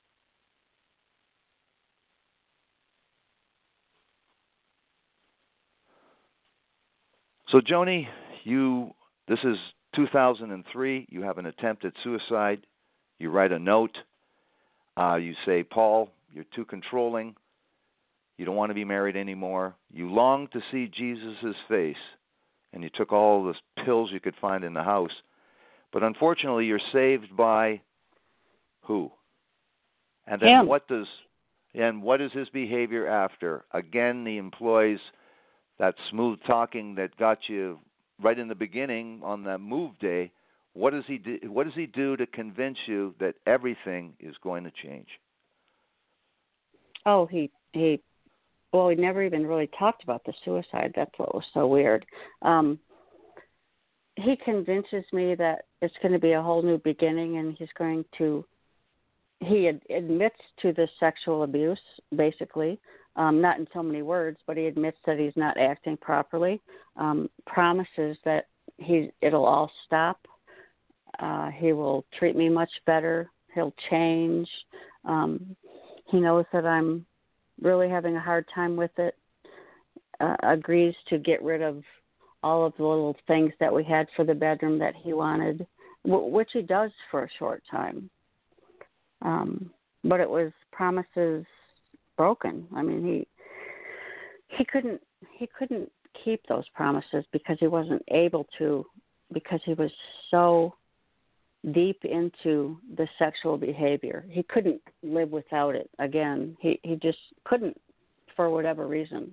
So, Joni, you this is two thousand three. You have an attempt at suicide. You write a note. Uh, you say, Paul, you're too controlling. You don't want to be married anymore. You long to see Jesus' face, and you took all the pills you could find in the house. But unfortunately, you're saved by who? And then Him. what does and what is his behavior after? Again, he employs that smooth talking that got you right in the beginning on that move day. What does he do? What does he do to convince you that everything is going to change? Oh, he he well, we never even really talked about the suicide. That's what was so weird. Um, he convinces me that it's going to be a whole new beginning, and he's going to, he ad- admits to the sexual abuse, basically, um, not in so many words, but he admits that he's not acting properly, um, promises that he it'll all stop. Uh, he will treat me much better. He'll change. Um, he knows that I'm really having a hard time with it, uh, agrees to get rid of all of the little things that we had for the bedroom that he wanted, w- which he does for a short time. Um, but it was promises broken. I mean, he he couldn't he couldn't keep those promises because he wasn't able to, because he was so deep into the sexual behavior. He couldn't live without it. Again, he, he just couldn't for whatever reason.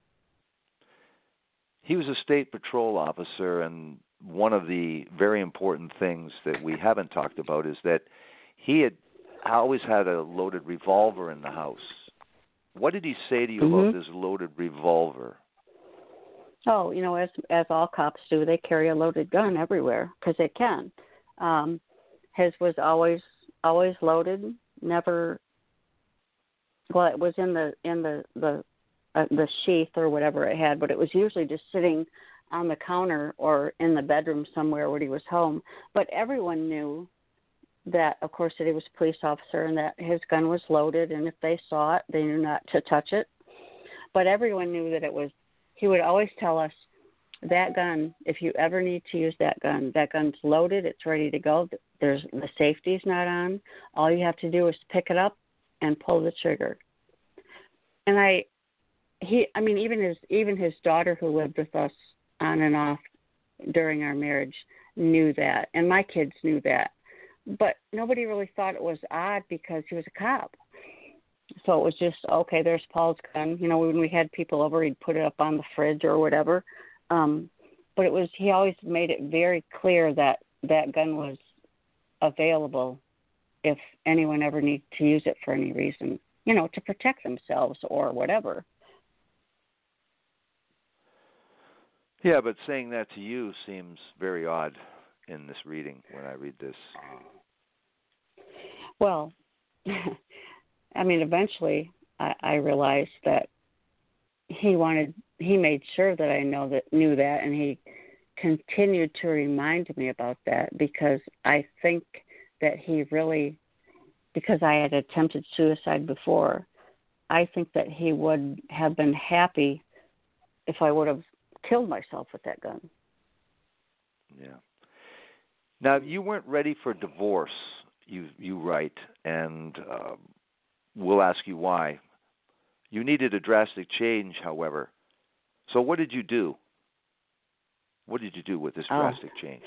He was a state patrol officer, and one of the very important things that we haven't talked about is that he had always had a loaded revolver in the house. What did he say to you mm-hmm. about this loaded revolver? Oh, you know, as as all cops do, they carry a loaded gun everywhere because they can. Um, his was always always loaded. Never. Well, it was in the in the the uh, the sheath or whatever it had, but it was usually just sitting on the counter or in the bedroom somewhere when he was home. But everyone knew that, of course, that he was a police officer and that his gun was loaded, and if they saw it, they knew not to touch it. But everyone knew that it was. He would always tell us, that gun, if you ever need to use that gun, that gun's loaded, it's ready to go. There's the safety's not on. All you have to do is pick it up and pull the trigger. And I, he, I mean, even his even his daughter who lived with us on and off during our marriage knew that, and my kids knew that. But nobody really thought it was odd because he was a cop. So it was just, okay, there's Paul's gun. You know, when we had people over, he'd put it up on the fridge or whatever. Um, but it was, he always made it very clear that that gun was available if anyone ever needed to use it for any reason, you know, to protect themselves or whatever. Yeah, but saying that to you seems very odd in this reading when I read this. Well, I mean, eventually I, I realized that he wanted, he made sure that I know that knew that, and he continued to remind me about that because I think that he really, because I had attempted suicide before, I think that he would have been happy if I would have killed myself with that gun. Yeah. Now, you weren't ready for divorce, you you write, and uh, we'll ask you why. You needed a drastic change, however. So what did you do? What did you do with this drastic oh. change?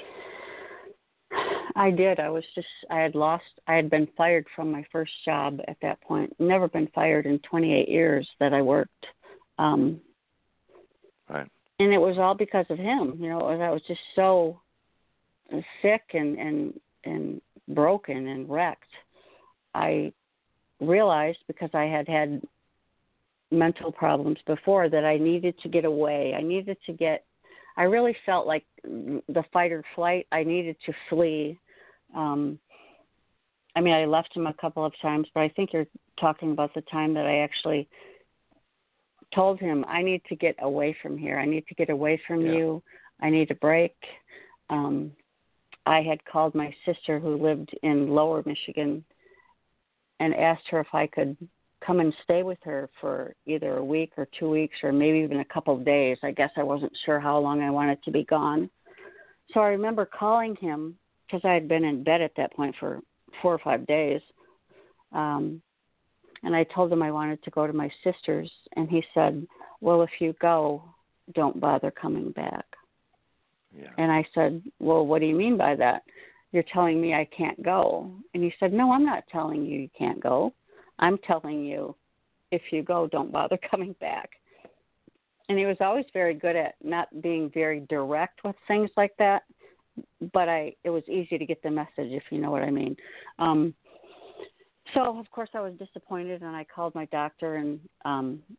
I did. I was just, I had lost, I had been fired from my first job at that point. Never been fired in twenty-eight years that I worked. Um, right. And it was all because of him. You know, I was just so sick and, and, and broken and wrecked. I realized, because I had had mental problems before, that I needed to get away. I needed to get, I really felt like the fight or flight. I needed to flee. Um, I mean, I left him a couple of times, but I think you're talking about the time that I actually told him, I need to get away from here. I need to get away from yeah. you. I need a break. Um, I had called my sister who lived in Lower Michigan and asked her if I could come and stay with her for either a week or two weeks or maybe even a couple of days. I guess I wasn't sure how long I wanted to be gone. So I remember calling him because I had been in bed at that point for four or five days. Um, and I told him I wanted to go to my sister's. And he said, well, if you go, don't bother coming back. Yeah. And I said, well, what do you mean by that? You're telling me I can't go. And he said, no, I'm not telling you you can't go. I'm telling you, if you go, don't bother coming back. And he was always very good at not being very direct with things like that, but I it was easy to get the message, if you know what I mean. Um, so, of course, I was disappointed, and I called my doctor, and um,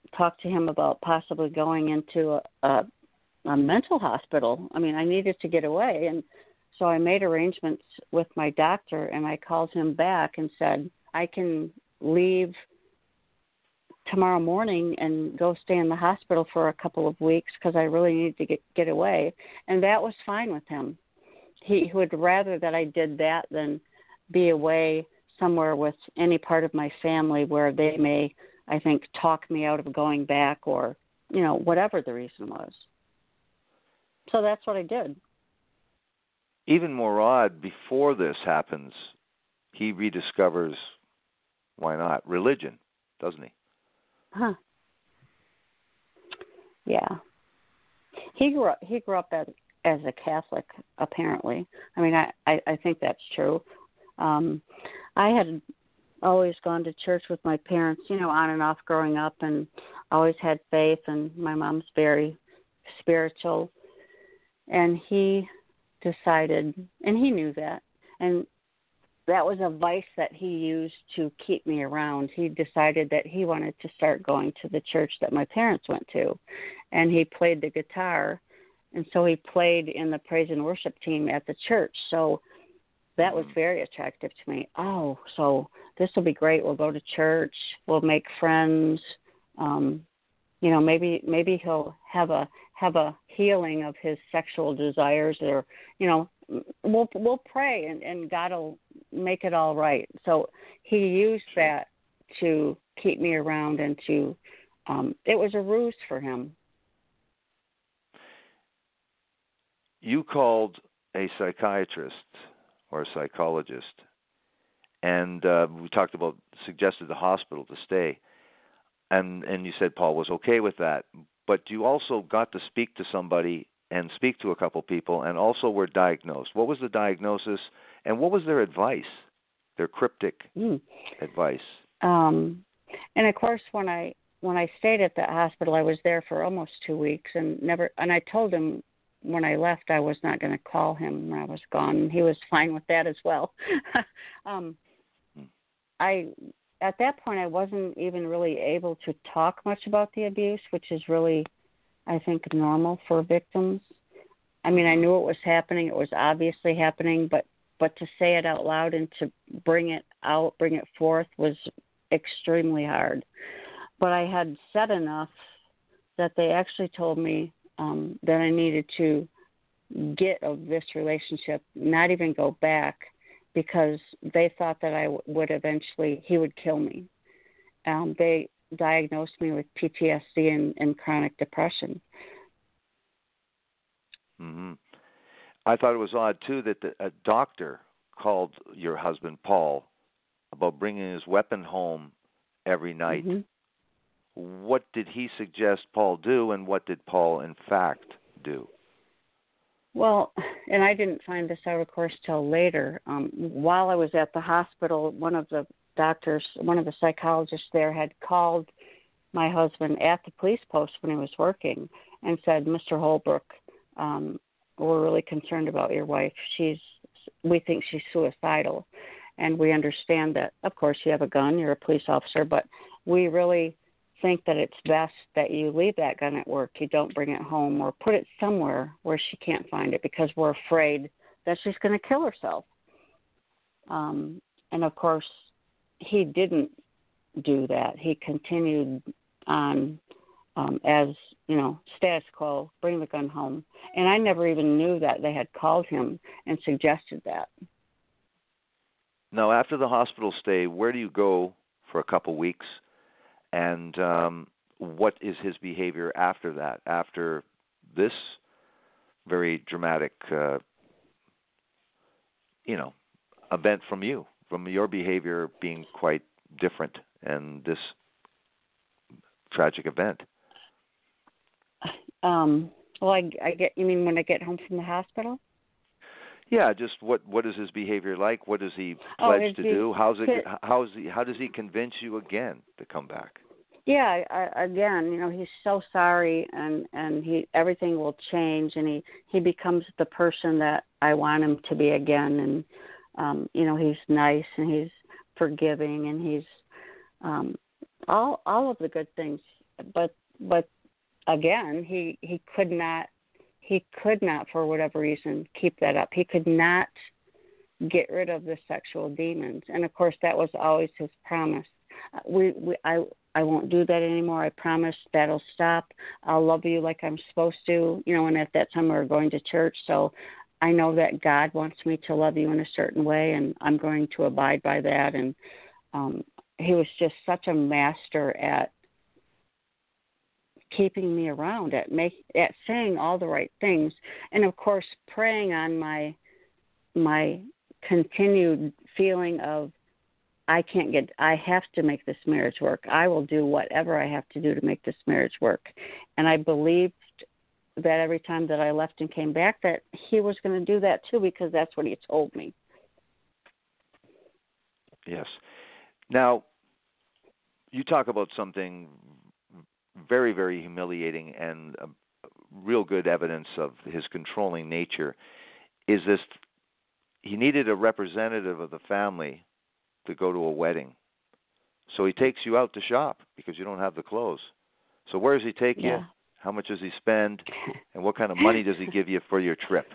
talked to him about possibly going into a, a, a mental hospital. I mean, I needed to get away. And so I made arrangements with my doctor, and I called him back and said, I can leave tomorrow morning and go stay in the hospital for a couple of weeks because I really need to get, get away. And that was fine with him. He would rather that I did that than be away somewhere with any part of my family where they may, I think, talk me out of going back or, you know, whatever the reason was. So that's what I did. Even more odd, before this happens, he rediscovers, why not, religion, doesn't he? Huh. Yeah. He grew up, he grew up as, as a Catholic, apparently. I mean, I, I, I think that's true. Um, I had always gone to church with my parents, you know, on and off growing up, and always had faith, and my mom's very spiritual. And he decided, and he knew that, and that was a vice that he used to keep me around. He decided that he wanted to start going to the church that my parents went to, and he played the guitar, and so he played in the praise and worship team at the church. So that was very attractive to me. Oh, so this will be great. We'll go to church. We'll make friends. Um, you know, maybe maybe he'll have a have a healing of his sexual desires, or you know, we'll we'll pray and, and God will make it all right. So he used that to keep me around and to um, it was a ruse for him. You called a psychiatrist or a psychologist, and uh, we talked about suggested the hospital to stay, and and you said Paul was okay with that, but you also got to speak to somebody and speak to a couple people, and also were diagnosed. What was the diagnosis, and what was their advice, their cryptic mm. advice? Um, and of course, when I when I stayed at that hospital, I was there for almost two weeks, and never. And I told him when I left I was not going to call him when I was gone, and he was fine with that as well. um, mm. I at that point I wasn't even really able to talk much about the abuse, which is really, I think, normal for victims. I mean, I knew it was happening. It was obviously happening, but, but to say it out loud and to bring it out, bring it forth was extremely hard. But I had said enough that they actually told me um, that I needed to get of this relationship, not even go back, because they thought that I would eventually, he would kill me. Um, they diagnosed me with P T S D and, and chronic depression. Mm-hmm. I thought it was odd, too, that the, a doctor called your husband, Paul, about bringing his weapon home every night. Mm-hmm. What did he suggest Paul do, and what did Paul, in fact, do? Well, and I didn't find this out, of course, till later. Um, while I was at the hospital, one of the doctors, one of the psychologists there had called my husband at the police post when he was working and said, Mister Holbrook, um, we're really concerned about your wife. She's, we think she's suicidal. And we understand that, of course, you have a gun, you're a police officer, but we really think that it's best that you leave that gun at work. You don't bring it home or put it somewhere where she can't find it, because we're afraid that she's going to kill herself. Um, and, of course, he didn't do that. He continued on um, as, you know, status quo, bring the gun home. And I never even knew that they had called him and suggested that. Now, after the hospital stay, where do you go for a couple weeks? And um, what is his behavior after that, after this very dramatic, uh, you know, event from you, from your behavior being quite different and this tragic event? Um, well, I, I get, you mean when I get home from the hospital? Yeah, just what what is his behavior like? What does he pledge oh, to he, do? How's it? How's he? How does he convince you again to come back? Yeah, I, again, you know, he's so sorry, and and he everything will change, and he he becomes the person that I want him to be again, and um, you know, he's nice and he's forgiving, and he's um, all all of the good things but but again, he he could not he could not for whatever reason keep that up. He could not get rid of the sexual demons, and of course that was always his promise. Uh, We, we I I won't do that anymore. I promise that'll stop. I'll love you like I'm supposed to, you know. And at that time we were going to church, so I know that God wants me to love you in a certain way, and I'm going to abide by that. And um, he was just such a master at keeping me around, at make at saying all the right things, and of course preying on my my continued feeling of I can't get I have to make this marriage work. I will do whatever I have to do to make this marriage work. And I believed that every time that I left and came back that he was going to do that too, because that's what he told me. Yes. Now, you talk about something very, very humiliating and uh, real good evidence of his controlling nature. Is this, he needed a representative of the family to go to a wedding. So he takes you out to shop because you don't have the clothes. So where does he take Yeah. you? How much does he spend? And what kind of money does he give you for your trip?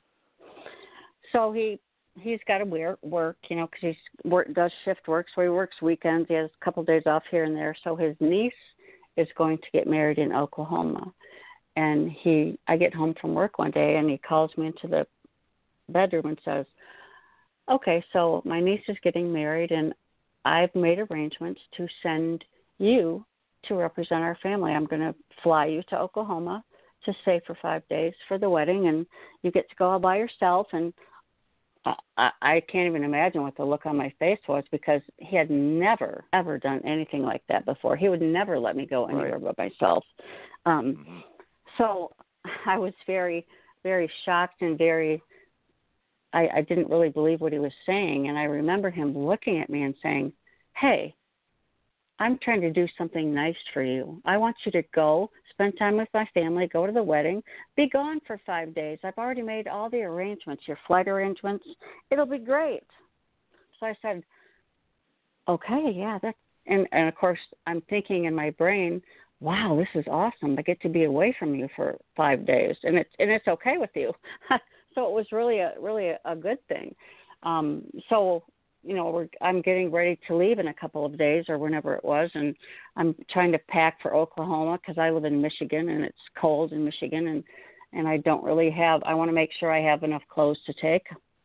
So he he's got to work, work you know, because he work, does shift work, so he works weekends. He has a couple of days off here and there. So his niece is going to get married in Oklahoma. And he, I get home from work one day, and he calls me into the bedroom and says, okay, so my niece is getting married, and I've made arrangements to send you to represent our family. I'm going to fly you to Oklahoma to stay for five days for the wedding, and you get to go all by yourself. And I, I can't even imagine what the look on my face was, because he had never, ever done anything like that before. He would never let me go anywhere Right. by myself. Um, Mm-hmm. So I was very, very shocked and very, I, I didn't really believe what he was saying. And I remember him looking at me and saying, hey, I'm trying to do something nice for you. I want you to go, spend time with my family, go to the wedding, be gone for five days. I've already made all the arrangements, your flight arrangements. It'll be great. So I said, okay, yeah. That, and, and, of course, I'm thinking in my brain, wow, this is awesome. I get to be away from you for five days, and it's and it's okay with you. So it was really a really a, a good thing. Um, so you know, we're, I'm getting ready to leave in a couple of days or whenever it was, and I'm trying to pack for Oklahoma because I live in Michigan and it's cold in Michigan, and and I don't really have. I want to make sure I have enough clothes to take,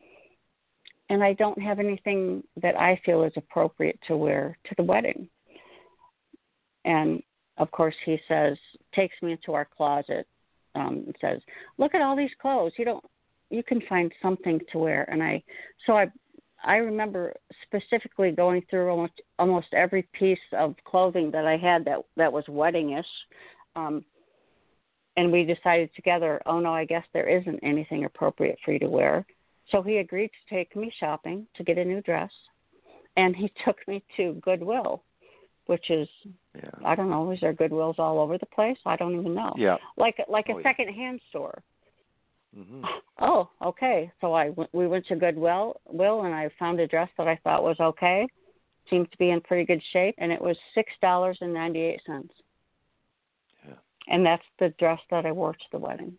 and I don't have anything that I feel is appropriate to wear to the wedding. And of course, he says, takes me into our closet, um, and says, look at all these clothes. You don't, you can find something to wear. And I, so I, I remember specifically going through almost, almost every piece of clothing that I had that, that was wedding-ish. Um, and we decided together, oh no, I guess there isn't anything appropriate for you to wear. So he agreed to take me shopping to get a new dress. And he took me to Goodwill, which is, yeah. I don't know, is there Goodwills all over the place? I don't even know. Yeah. Like, like a oh, second-hand yeah. store. Mm-hmm. Oh, okay. So I w- we went to Goodwill, Will, and I found a dress that I thought was okay, seemed to be in pretty good shape, and it was six dollars and ninety-eight cents. Yeah. And that's the dress that I wore to the wedding.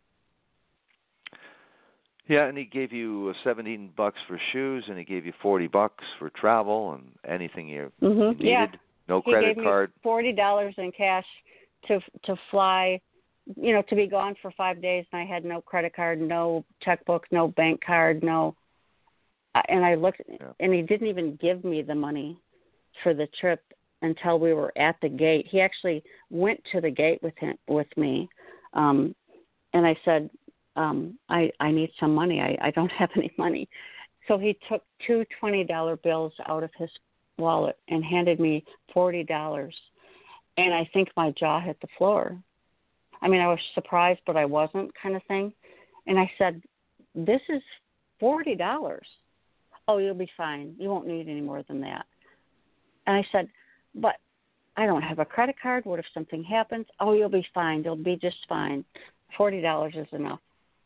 Yeah, and he gave you seventeen bucks for shoes, and he gave you forty bucks for travel and anything you mm-hmm. needed. Yeah. No he credit gave card. Me forty dollars in cash to to fly, you know, to be gone for five days, and I had no credit card, no checkbook, no bank card, no. And I looked, yeah. and he didn't even give me the money for the trip until we were at the gate. He actually went to the gate with him with me, um, and I said, um, I I need some money. I, I don't have any money. So he took two twenty dollar bills out of his wallet and handed me forty dollars, and I think my jaw hit the floor. I mean, I was surprised, but I wasn't, kind of thing. And I said, this is forty dollars. Oh, you'll be fine. You won't need any more than that. And I said, but I don't have a credit card. What if something happens? Oh, you'll be fine. You'll be just fine. forty dollars is enough.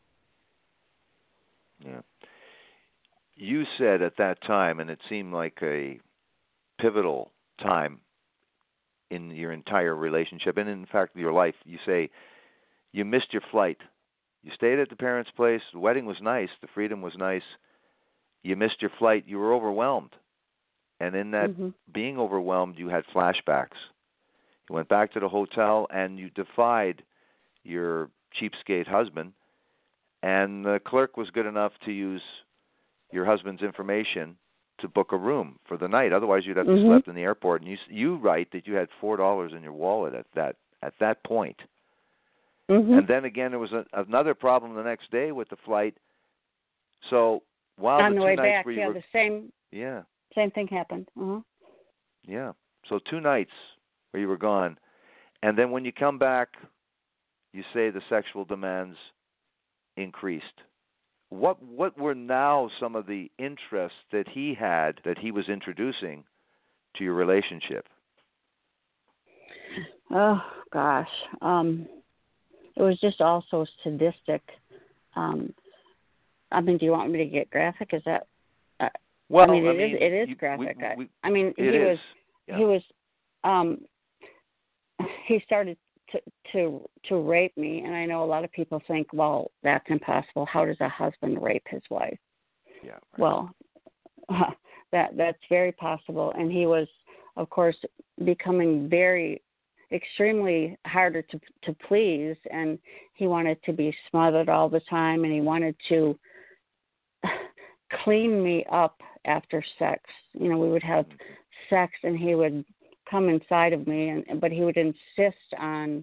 Yeah. You said at that time, and it seemed like a pivotal time in your entire relationship, and in fact your life. You say you missed your flight. You stayed at the parents' place. The wedding was nice. The freedom was nice. You missed your flight. You were overwhelmed. And in that mm-hmm. being overwhelmed, you had flashbacks. You went back to the hotel and you defied your cheapskate husband. And the clerk was good enough to use your husband's information to book a room for the night. Otherwise, you'd have mm-hmm. to slept in the airport. And you you write that you had four dollars in your wallet at that at that point. Mm-hmm. And then again, there was a, another problem the next day with the flight. So while on the, the two way nights back, where you yeah, were, the same yeah, same thing happened. Uh-huh. yeah. So two nights where you were gone, and then when you come back, you say the sexual demands increased. What what were now some of the interests that he had that he was introducing to your relationship? Oh gosh, um, it was just all so sadistic. Um, I mean, do you want me to get graphic? Is that? Uh, well, I mean, it I mean, is. It is you, graphic. we, we, I, I mean, he it was. Is. Yeah. He was. Um, he started to to to rape me, and I know a lot of people think, well, that's impossible. How does a husband rape his wife? Yeah. Right. Well, uh, that that's very possible, and he was, of course, becoming very, extremely harder to to please, and he wanted to be smothered all the time, and he wanted to clean me up after sex. You know, we would have sex, and he would come inside of me, and but he would insist on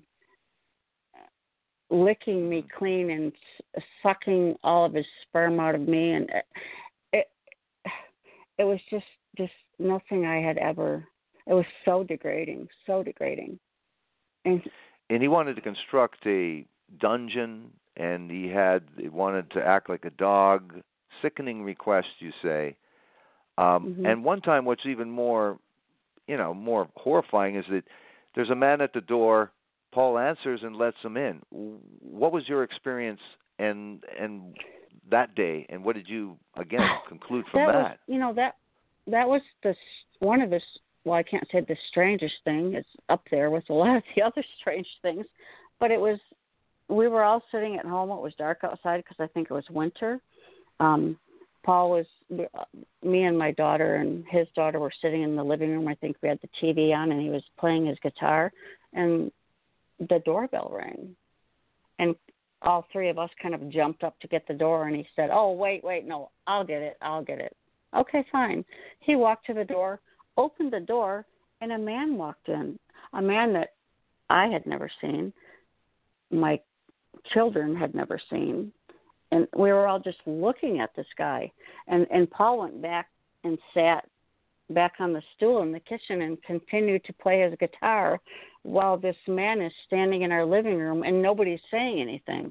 licking me clean and sucking all of his sperm out of me, and it it was just just nothing I had ever. It was so degrading, so degrading. And, and he wanted to construct a dungeon, and he had he wanted to act like a dog. Sickening request, you say. Um, mm-hmm. And one time, what's even more, you know, more horrifying is that there's a man at the door. Paul answers and lets him in. What was your experience and and that day, and what did you again conclude from that? that? Was, you know that that was the one of the. Well, I can't say the strangest thing. It's up there with a lot of the other strange things, but it was. We were all sitting at home. It was dark outside because I think it was winter. Um, Paul was, me and my daughter and his daughter were sitting in the living room. I think we had the T V on, and he was playing his guitar, and the doorbell rang. And all three of us kind of jumped up to get the door, and he said, oh, wait, wait, no, I'll get it, I'll get it. Okay, fine. He walked to the door, opened the door, and a man walked in, a man that I had never seen, my children had never seen. And we were all just looking at this guy. And, and Paul went back and sat back on the stool in the kitchen and continued to play his guitar while this man is standing in our living room and nobody's saying anything.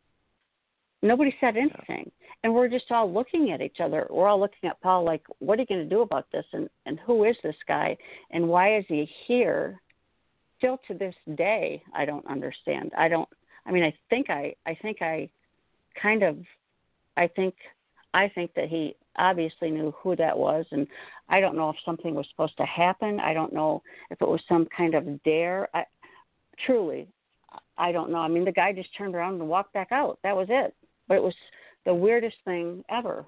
Nobody said anything. And we're just all looking at each other. We're all looking at Paul like, what are you going to do about this? And, and who is this guy? And why is he here? Still to this day, I don't understand. I don't, I mean, I think I, I think I, kind of, I think, I think that he obviously knew who that was, and I don't know if something was supposed to happen. I don't know if it was some kind of dare. I, truly, I don't know. I mean, the guy just turned around and walked back out. That was it. But it was the weirdest thing ever.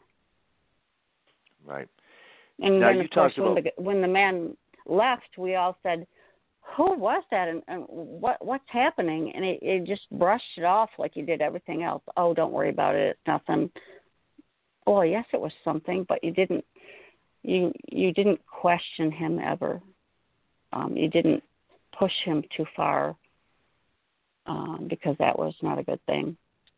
Right. And now, then, you of course, about... when, the, when the man left, we all said, who was that, and, and what what's happening? And he, he just brushed it off like he did everything else. Oh, don't worry about it. It's nothing. Well, yes, it was something, but you didn't you you didn't question him ever. Um, you didn't push him too far um, because that was not a good thing.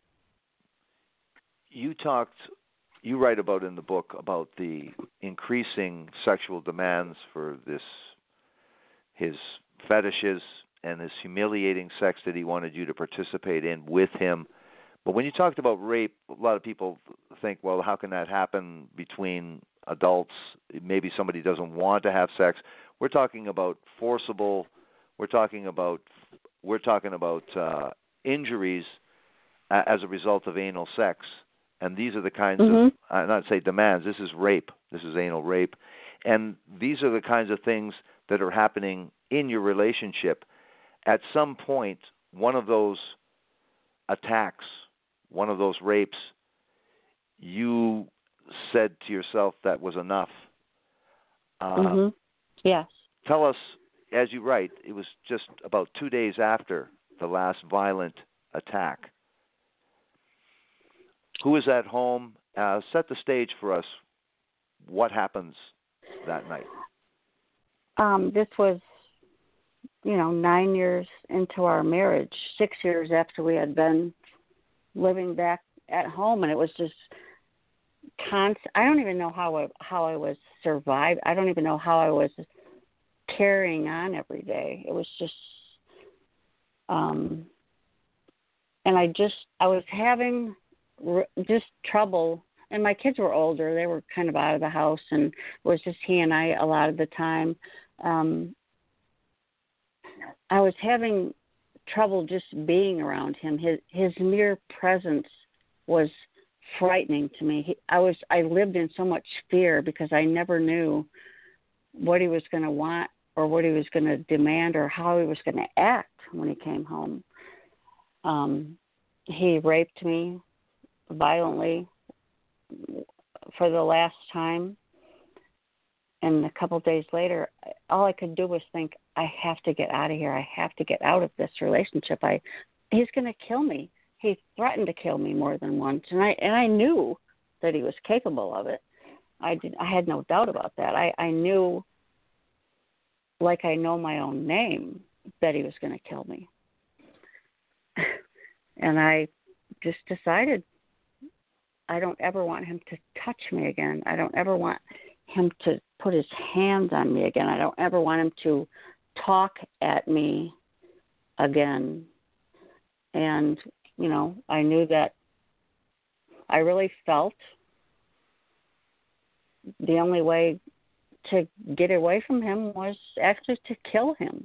You talked, you write about in the book about the increasing sexual demands for this his fetishes and this humiliating sex that he wanted you to participate in with him. But when you talked about rape, a lot of people think, well, how can that happen between adults? Maybe somebody doesn't want to have sex. We're talking about forcible. We're talking about we're talking about uh, injuries a- as a result of anal sex, and these are the kinds mm-hmm. of uh, not say demands. This is rape. This is anal rape, and these are the kinds of things that are happening in your relationship, at some point, one of those attacks, one of those rapes, you said to yourself that was enough. Uh, mm-hmm. Yes. Tell us, as you write, it was just about two days after the last violent attack. Who is at home? Uh, set the stage for us. What happens that night? Um, this was, you know, nine years into our marriage, six years after we had been living back at home, and it was just constant. I don't even know how I, how I was survived. I don't even know how I was carrying on every day. It was just, um, and I just, I was having r- just trouble. And my kids were older; they were kind of out of the house, and it was just he and I a lot of the time. Um, I was having trouble just being around him. His his mere presence was frightening to me. He, I was I lived in so much fear because I never knew what he was going to want or what he was going to demand or how he was going to act when he came home. Um, he raped me violently for the last time. And a couple of days later, all I could do was think, I have to get out of here. I have to get out of this relationship. I, he's going to kill me. He threatened to kill me more than once, and I and I knew that he was capable of it. I did. I had no doubt about that. I, I knew, like I know my own name, that he was going to kill me. And I just decided, I don't ever want him to touch me again. I don't ever want him to put his hands on me again. I don't ever want him to talk at me again. And, you know, I knew that I really felt the only way to get away from him was actually to kill him.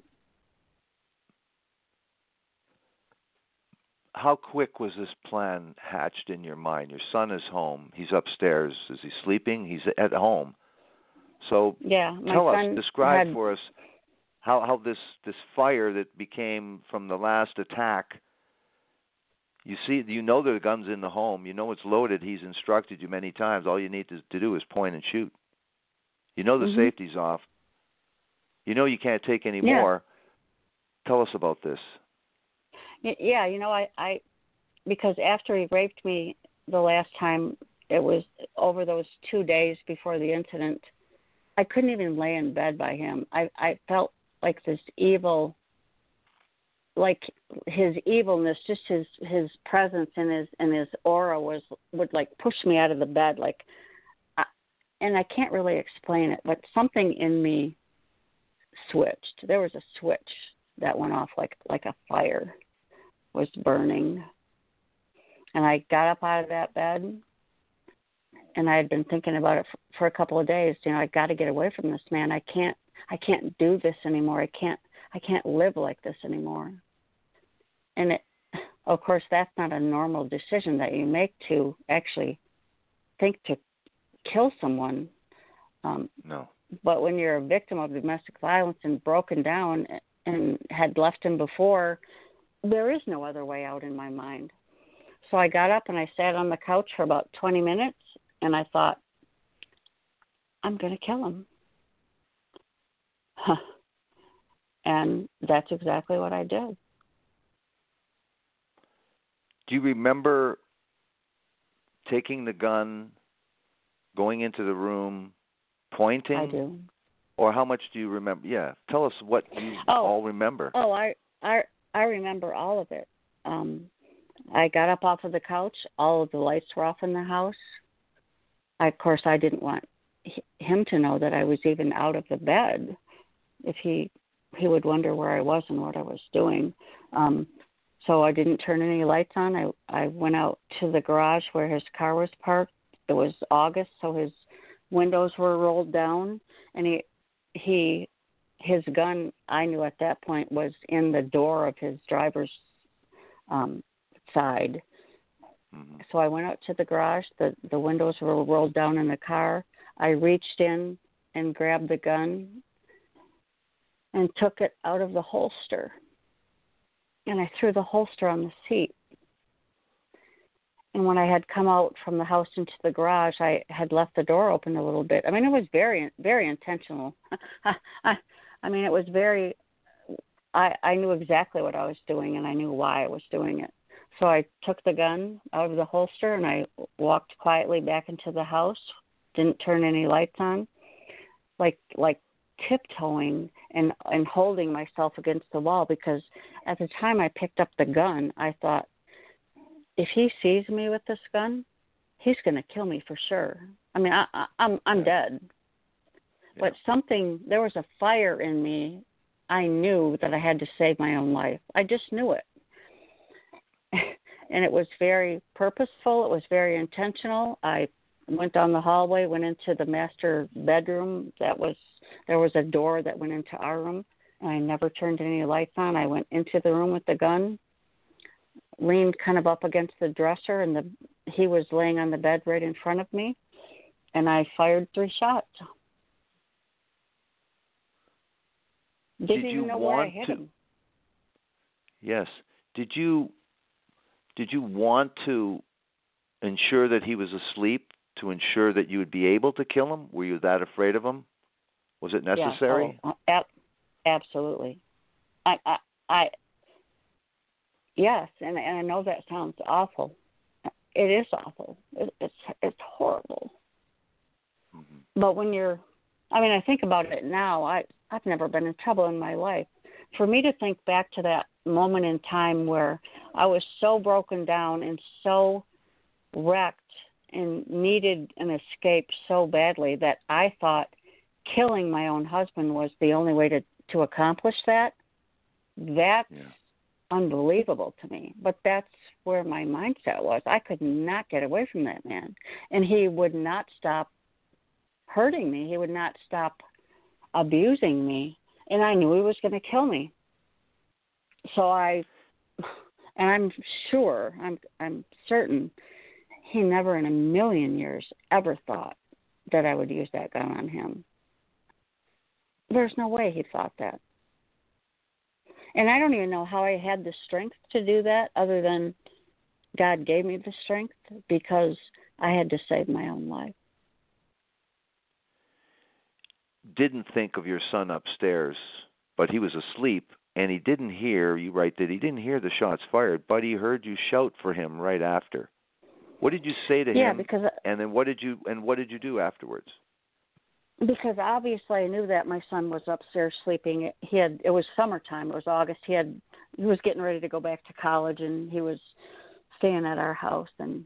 How quick was this plan hatched in your mind? Your son is home. He's upstairs. Is he sleeping? He's at home. So yeah, my tell us, son describe had, for us how, how this, this fire that became from the last attack. You see, you know the gun's in the home. You know it's loaded. He's instructed you many times. All you need to, to do is point and shoot. You know the mm-hmm. safety's off. You know you can't take any yeah. more. Tell us about this. Yeah, you know, I, I, because after he raped me the last time, it was over those two days before the incident, I couldn't even lay in bed by him. I, I felt like this evil, like his evilness, just his, his presence and his, and his aura was, would like push me out of the bed. Like, I, and I can't really explain it, but something in me switched. There was a switch that went off like, like a fire was burning. And I got up out of that bed, and I had been thinking about it for, for a couple of days. You know, I got to get away from this man. I can't, I can't do this anymore. I can't, I can't live like this anymore. And it, of course, that's not a normal decision that you make to actually think to kill someone. Um, no. But when you're a victim of domestic violence and broken down and had left him before, there is no other way out in my mind. So I got up and I sat on the couch for about twenty minutes, and I thought, I'm going to kill him. Huh. And that's exactly what I did. Do you remember taking the gun, going into the room, pointing? I do. Or how much do you remember? Yeah, tell us what you oh, all remember. Oh, I, I, I remember all of it. Um, I got up off of the couch. All of the lights were off in the house. I, of course, I didn't want him to know that I was even out of the bed. If he he would wonder where I was and what I was doing. Um, so I didn't turn any lights on. I I went out to the garage where his car was parked. It was August, so his windows were rolled down, and he he his gun, I knew at that point, was in the door of his driver's um, side. Mm-hmm. So I went out to the garage. The, the windows were rolled down in the car. I reached in and grabbed the gun, and took it out of the holster. And I threw the holster on the seat. And when I had come out from the house into the garage, I had left the door open a little bit. I mean, it was very, very intentional. I, I mean, it was very, I, I knew exactly what I was doing, and I knew why I was doing it. So I took the gun out of the holster, and I walked quietly back into the house, didn't turn any lights on, like like tiptoeing and, and holding myself against the wall, because at the time I picked up the gun, I thought, if he sees me with this gun, he's going to kill me for sure. I mean, I, I, I'm I'm dead. Yeah. But something, there was a fire in me. I knew that I had to save my own life. I just knew it. And it was very purposeful. It was very intentional. I went down the hallway, went into the master bedroom. That was, there was a door that went into our room, and I never turned any lights on. I went into the room with the gun, leaned kind of up against the dresser, and the he was laying on the bed right in front of me, and I fired three shots. Didn't Did even you know want where I hit to, him. Yes. Did you did you want to ensure that he was asleep, to ensure that you would be able to kill him? Were you that afraid of him? Was it necessary? Yeah, oh, ab- absolutely. I, I, I, yes, and, and I know that sounds awful. It is awful. It, it's it's horrible. Mm-hmm. But when you're, I mean, I think about it now. I I've never been in trouble in my life. For me to think back to that moment in time where I was so broken down and so wrecked and needed an escape so badly that I thought killing my own husband was the only way to, to accomplish that, that's yeah. unbelievable to me. But that's where my mindset was. I could not get away from that man. And he would not stop hurting me. He would not stop abusing me. And I knew he was going to kill me. So I, and I'm sure, I'm I'm certain, he never in a million years ever thought that I would use that gun on him. There's no way he thought that. And I don't even know how I had the strength to do that, other than God gave me the strength, because I had to save my own life. Didn't think of your son upstairs, but he was asleep, and he didn't hear, you write that he didn't hear the shots fired, but he heard you shout for him right after. What did you say to yeah, him? Because, and then what did you and what did you do afterwards? Because obviously I knew that my son was upstairs sleeping. He had it was summertime. It was August. He had he was getting ready to go back to college, and he was staying at our house. And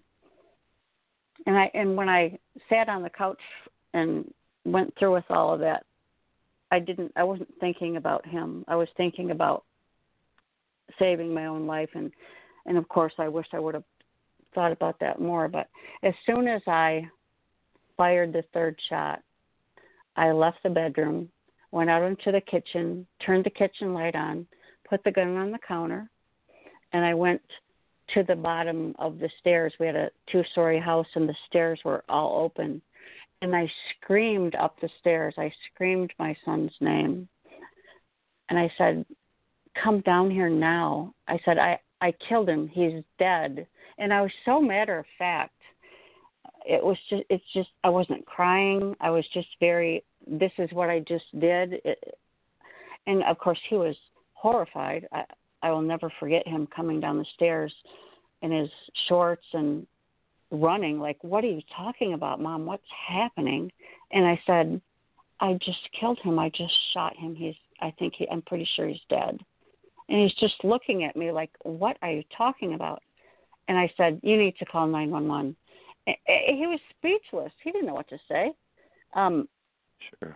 and I and when I sat on the couch and went through with all of that, I didn't. I wasn't thinking about him. I was thinking about saving my own life, and and of course I wish I would have thought about that more. But as soon as I fired the third shot, I left the bedroom, went out into the kitchen, turned the kitchen light on, put the gun on the counter, and I went to the bottom of the stairs. We had a two-story house, and the stairs were all open. And I screamed up the stairs. I screamed my son's name. And I said, come down here now. I said, I, I killed him. He's dead. And I was so matter of fact. It was just, it's just, I wasn't crying. I was just very, this is what I just did. It, and of course he was horrified. I, I will never forget him coming down the stairs in his shorts and running, like, what are you talking about, Mom? What's happening? And I said, I just killed him. I just shot him. He's, I think he, I'm pretty sure he's dead. And he's just looking at me like, what are you talking about? And I said, you need to call nine one one. He was speechless. He didn't know what to say. Um, sure.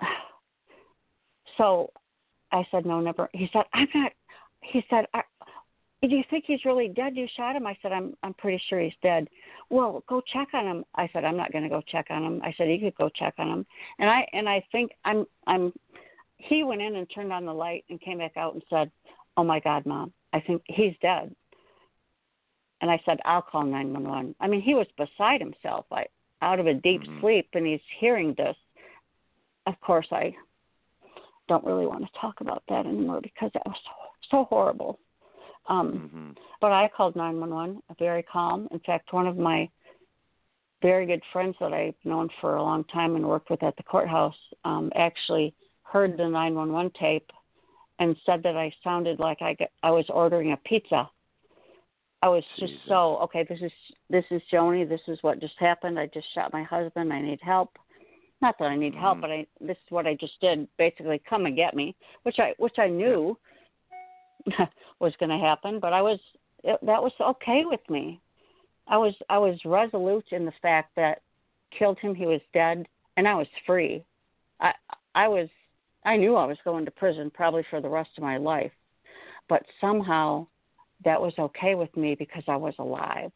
So I said, no, never. He said, I'm not. He said, I, do you think he's really dead? You shot him? I said, I'm I'm pretty sure he's dead. Well, go check on him. I said, I'm not going to go check on him. I said, you could go check on him. And I and I think I'm I'm. He went in and turned on the light and came back out and said, oh my God, Mom, I think he's dead. And I said, I'll call nine one one. I mean, he was beside himself, I, out of a deep mm-hmm. sleep, and he's hearing this. Of course, I don't really want to talk about that anymore because that was so, so horrible. Um, mm-hmm. But I called nine one one, very calm. In fact, one of my very good friends that I've known for a long time and worked with at the courthouse um, actually heard the nine one one tape and said that I sounded like I, got, I was ordering a pizza. I was just Jesus. so, okay, this is this is Joni. This is what just happened. I just shot my husband. I need help. Not that I need mm-hmm. help, but I this is what I just did. Basically, come and get me, which I which I knew yeah. was going to happen. But I was it, that was okay with me. I was I was resolute in the fact that killed him. He was dead, and I was free. I I was I knew I was going to prison probably for the rest of my life, but somehow that was okay with me because I was alive.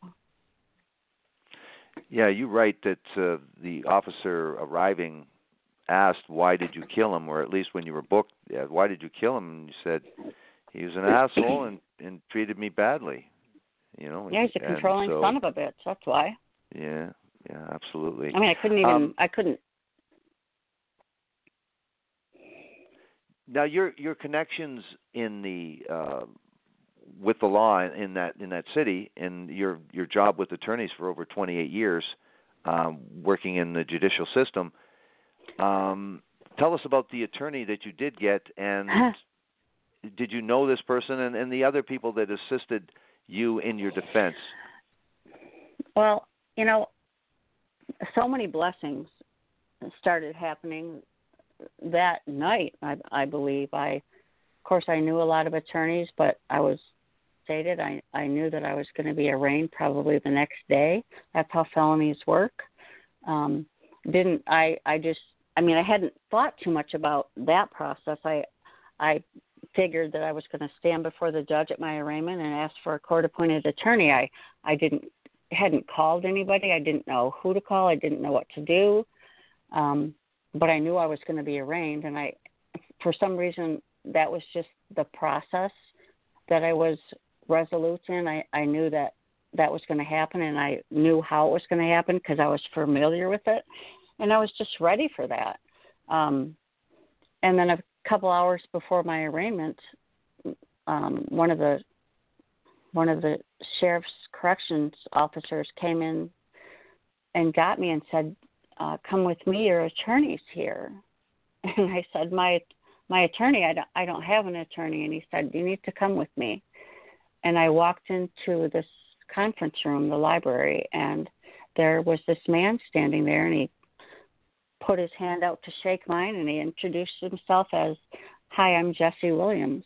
Yeah, you write that uh, the officer arriving asked, why did you kill him? Or at least when you were booked, yeah, why did you kill him? And you said, he was an asshole and, and treated me badly. You know. Yeah, he's a controlling so, son of a bitch. That's why. Yeah, yeah, absolutely. I mean, I couldn't even, um, I couldn't. Now, your your connections in the uh, with the law in that in that city, and your your job with attorneys for over twenty-eight years, um, working in the judicial system. Um, tell us about the attorney that you did get, and did you know this person and, and the other people that assisted you in your defense? Well, you know, so many blessings started happening that night. I, I believe I, of course, I knew a lot of attorneys, but I was stated I, I knew that I was going to be arraigned probably the next day. That's how felonies work. Um, didn't I? I just, I mean, I hadn't thought too much about that process. I, I figured that I was going to stand before the judge at my arraignment and ask for a court-appointed attorney. I, I didn't, hadn't called anybody. I didn't know who to call. I didn't know what to do. Um, but I knew I was going to be arraigned, and I, for some reason, that was just the process that I was resolute in. I, I knew that that was going to happen, and I knew how it was going to happen because I was familiar with it, and I was just ready for that. Um, and then a couple hours before my arraignment, um, one of the one of the sheriff's corrections officers came in and got me and said, uh, "Come with me. Your attorney's here." And I said, "My my attorney. I don't, I don't have an attorney." And he said, "You need to come with me." And I walked into this conference room, the library, and there was this man standing there, and he put his hand out to shake mine, and he introduced himself as, "Hi, I'm Jesse Williams."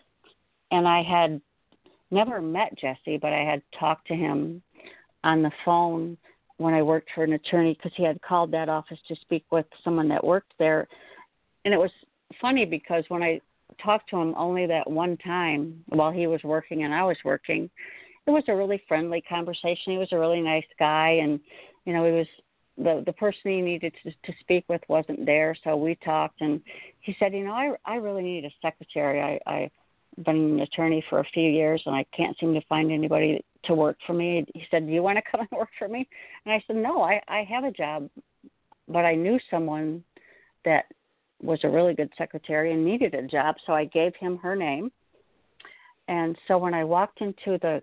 And I had never met Jesse, but I had talked to him on the phone when I worked for an attorney because he had called that office to speak with someone that worked there. And it was funny because when I talked to him only that one time while he was working and I was working, it was a really friendly conversation. He was a really nice guy, and you know, he was the the person he needed to, to speak with wasn't there, so we talked. And he said, "You know, I I really need a secretary. I I've been an attorney for a few years, and I can't seem to find anybody to work for me." He said, "Do you want to come and work for me?" And I said, "No, I I have a job, but I knew someone that was a really good secretary and needed a job, so I gave him her name." And so when I walked into the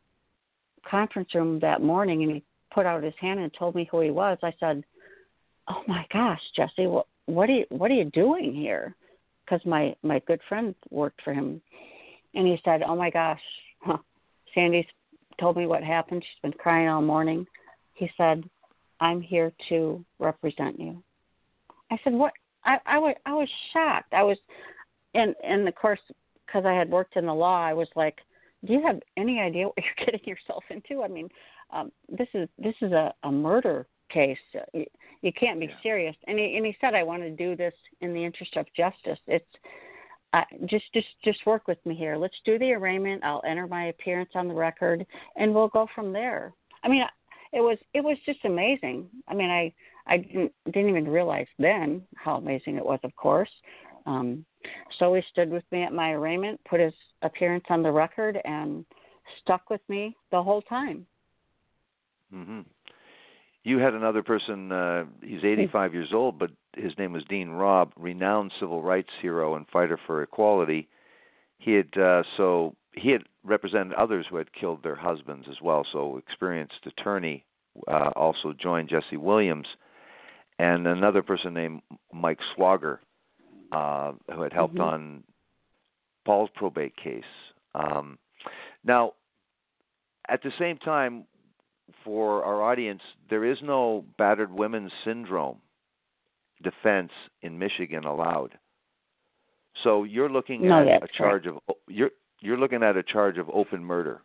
conference room that morning and he put out his hand and told me who he was, I said, "Oh my gosh, Jesse, what what are you what are you doing here?" Because my my good friend worked for him. And he said, "Oh my gosh, huh, Sandy's told me what happened. She's been crying all morning." He said, "I'm here to represent you." I said, "What?" I, I was I was shocked. I was, and and of course, because I had worked in the law, I was like, "Do you have any idea what you're getting yourself into? I mean, um, this is this is a, a murder case. You, you can't be yeah. serious." And he and he said, "I want to do this in the interest of justice. It's uh, just just just work with me here. Let's do the arraignment. I'll enter my appearance on the record, and we'll go from there." I mean, it was it was just amazing. I mean, I. I didn't didn't even realize then how amazing it was, of course. Um, so he stood with me at my arraignment, put his appearance on the record, and stuck with me the whole time. Mm-hmm. You had another person, uh, he's eighty-five years old, but his name was Dean Robb, renowned civil rights hero and fighter for equality. He had uh, so he had represented others who had killed their husbands as well. So experienced attorney uh, also joined Jesse Williams, and another person named Mike Swagger, uh, who had helped mm-hmm. on Paul's probate case. Um, now, at the same time, for our audience, there is no battered women's syndrome defense in Michigan allowed. So you're looking no, at a charge correct. of you're you're looking at a charge of open murder.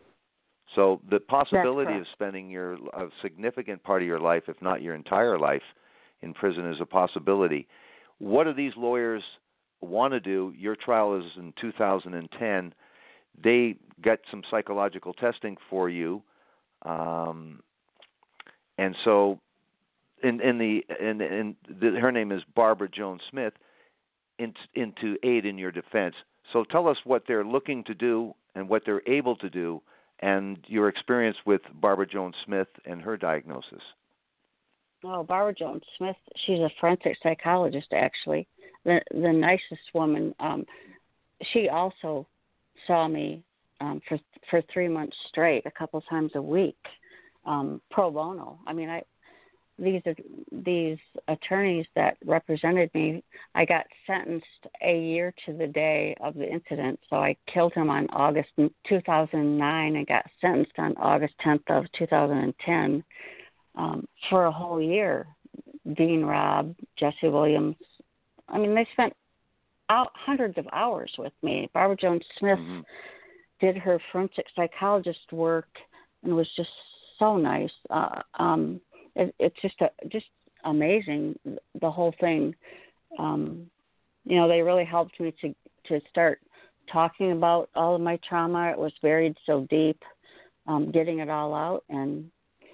So the possibility of spending your a significant part of your life, if not your entire life, in prison is a possibility. What do these lawyers want to do? Your trial is in two thousand ten. They got some psychological testing for you. Um, and so, in in the in in the, her name is Barbara Jones Smith, in, into aid in your defense. So tell us what they're looking to do and what they're able to do, and your experience with Barbara Jones Smith and her diagnosis. Oh, Barbara Jones Smith, she's a forensic psychologist, actually, the the nicest woman. Um, she also saw me um, for for three months straight, a couple times a week, um, pro bono. I mean, I these these attorneys that represented me, I got sentenced a year to the day of the incident. So I killed him on August two thousand nine and got sentenced on August tenth of two thousand ten. Um, for a whole year. Dean Robb, Jesse Williams, I mean, they spent out hundreds of hours with me. Barbara Jones Smith mm-hmm. did her forensic psychologist work and was just so nice. Uh, um, it, it's just a, just amazing, the whole thing. Um, you know, they really helped me to, to start talking about all of my trauma. It was buried so deep, um, getting it all out. And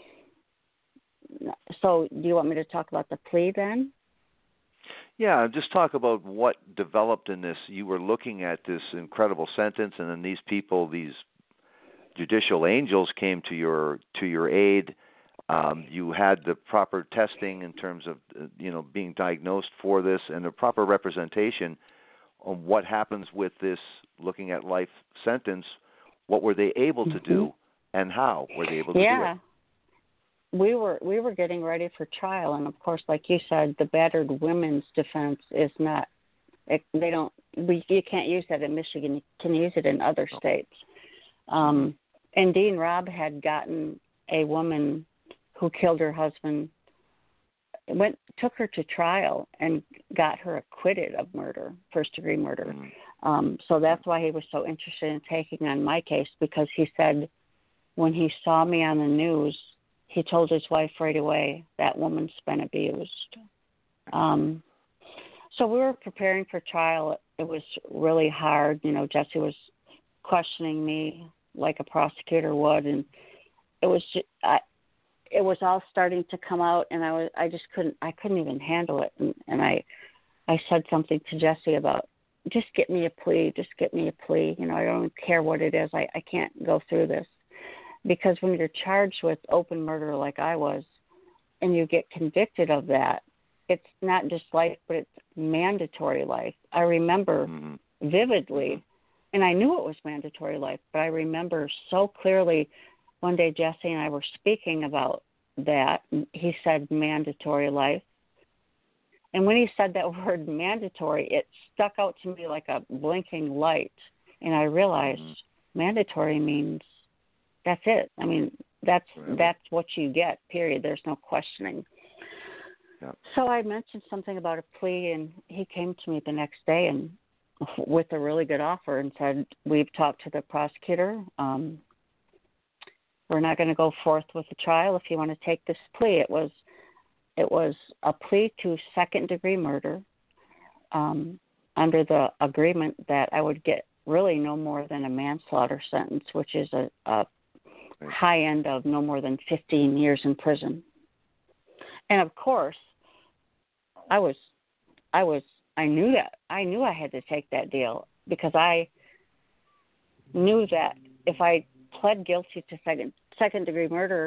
so do you want me to talk about the plea then? Yeah, just talk about what developed in this. You were looking at this incredible sentence, and then these people, these judicial angels, came to your to your aid. Um, you had the proper testing in terms of, you know, being diagnosed for this, and the proper representation on what happens with this. Looking at life sentence, what were they able to do, and how were they able to yeah. do it? We were we were getting ready for trial, and of course, like you said, the battered women's defense is not. It, they don't. We you can't use that in Michigan. You can use it in other states. Um, and Dean Robb had gotten a woman who killed her husband. Went took her to trial and got her acquitted of murder, first degree murder. Mm-hmm. Um, so that's why he was so interested in taking on my case, because he said when he saw me on the news, he told his wife right away, that woman's been abused. Um, so we were preparing for trial. It was really hard. You know, Jesse was questioning me like a prosecutor would, and it was just, I, it was all starting to come out, and I was I just couldn't I couldn't even handle it. And, and I I said something to Jesse about, just get me a plea, just get me a plea. You know, I don't care what it is. I, I can't go through this. Because when you're charged with open murder like I was, and you get convicted of that, it's not just life, but it's mandatory life. I remember mm-hmm. vividly, and I knew it was mandatory life, but I remember so clearly one day Jesse and I were speaking about that. And he said mandatory life. And when he said that word mandatory, it stuck out to me like a blinking light. And I realized mm-hmm. mandatory means that's it. I mean, that's really? that's what you get, period. There's no questioning. Yeah. So I mentioned something about a plea, and he came to me the next day and with a really good offer and said, we've talked to the prosecutor. Um, we're not going to go forth with the trial if you want to take this plea. It was it was a plea to second-degree murder um, under the agreement that I would get really no more than a manslaughter sentence, which is a, a high end of no more than fifteen years in prison. And of course, I was, I was, I knew that. I knew I had to take that deal because I knew that if I pled guilty to second, second degree murder,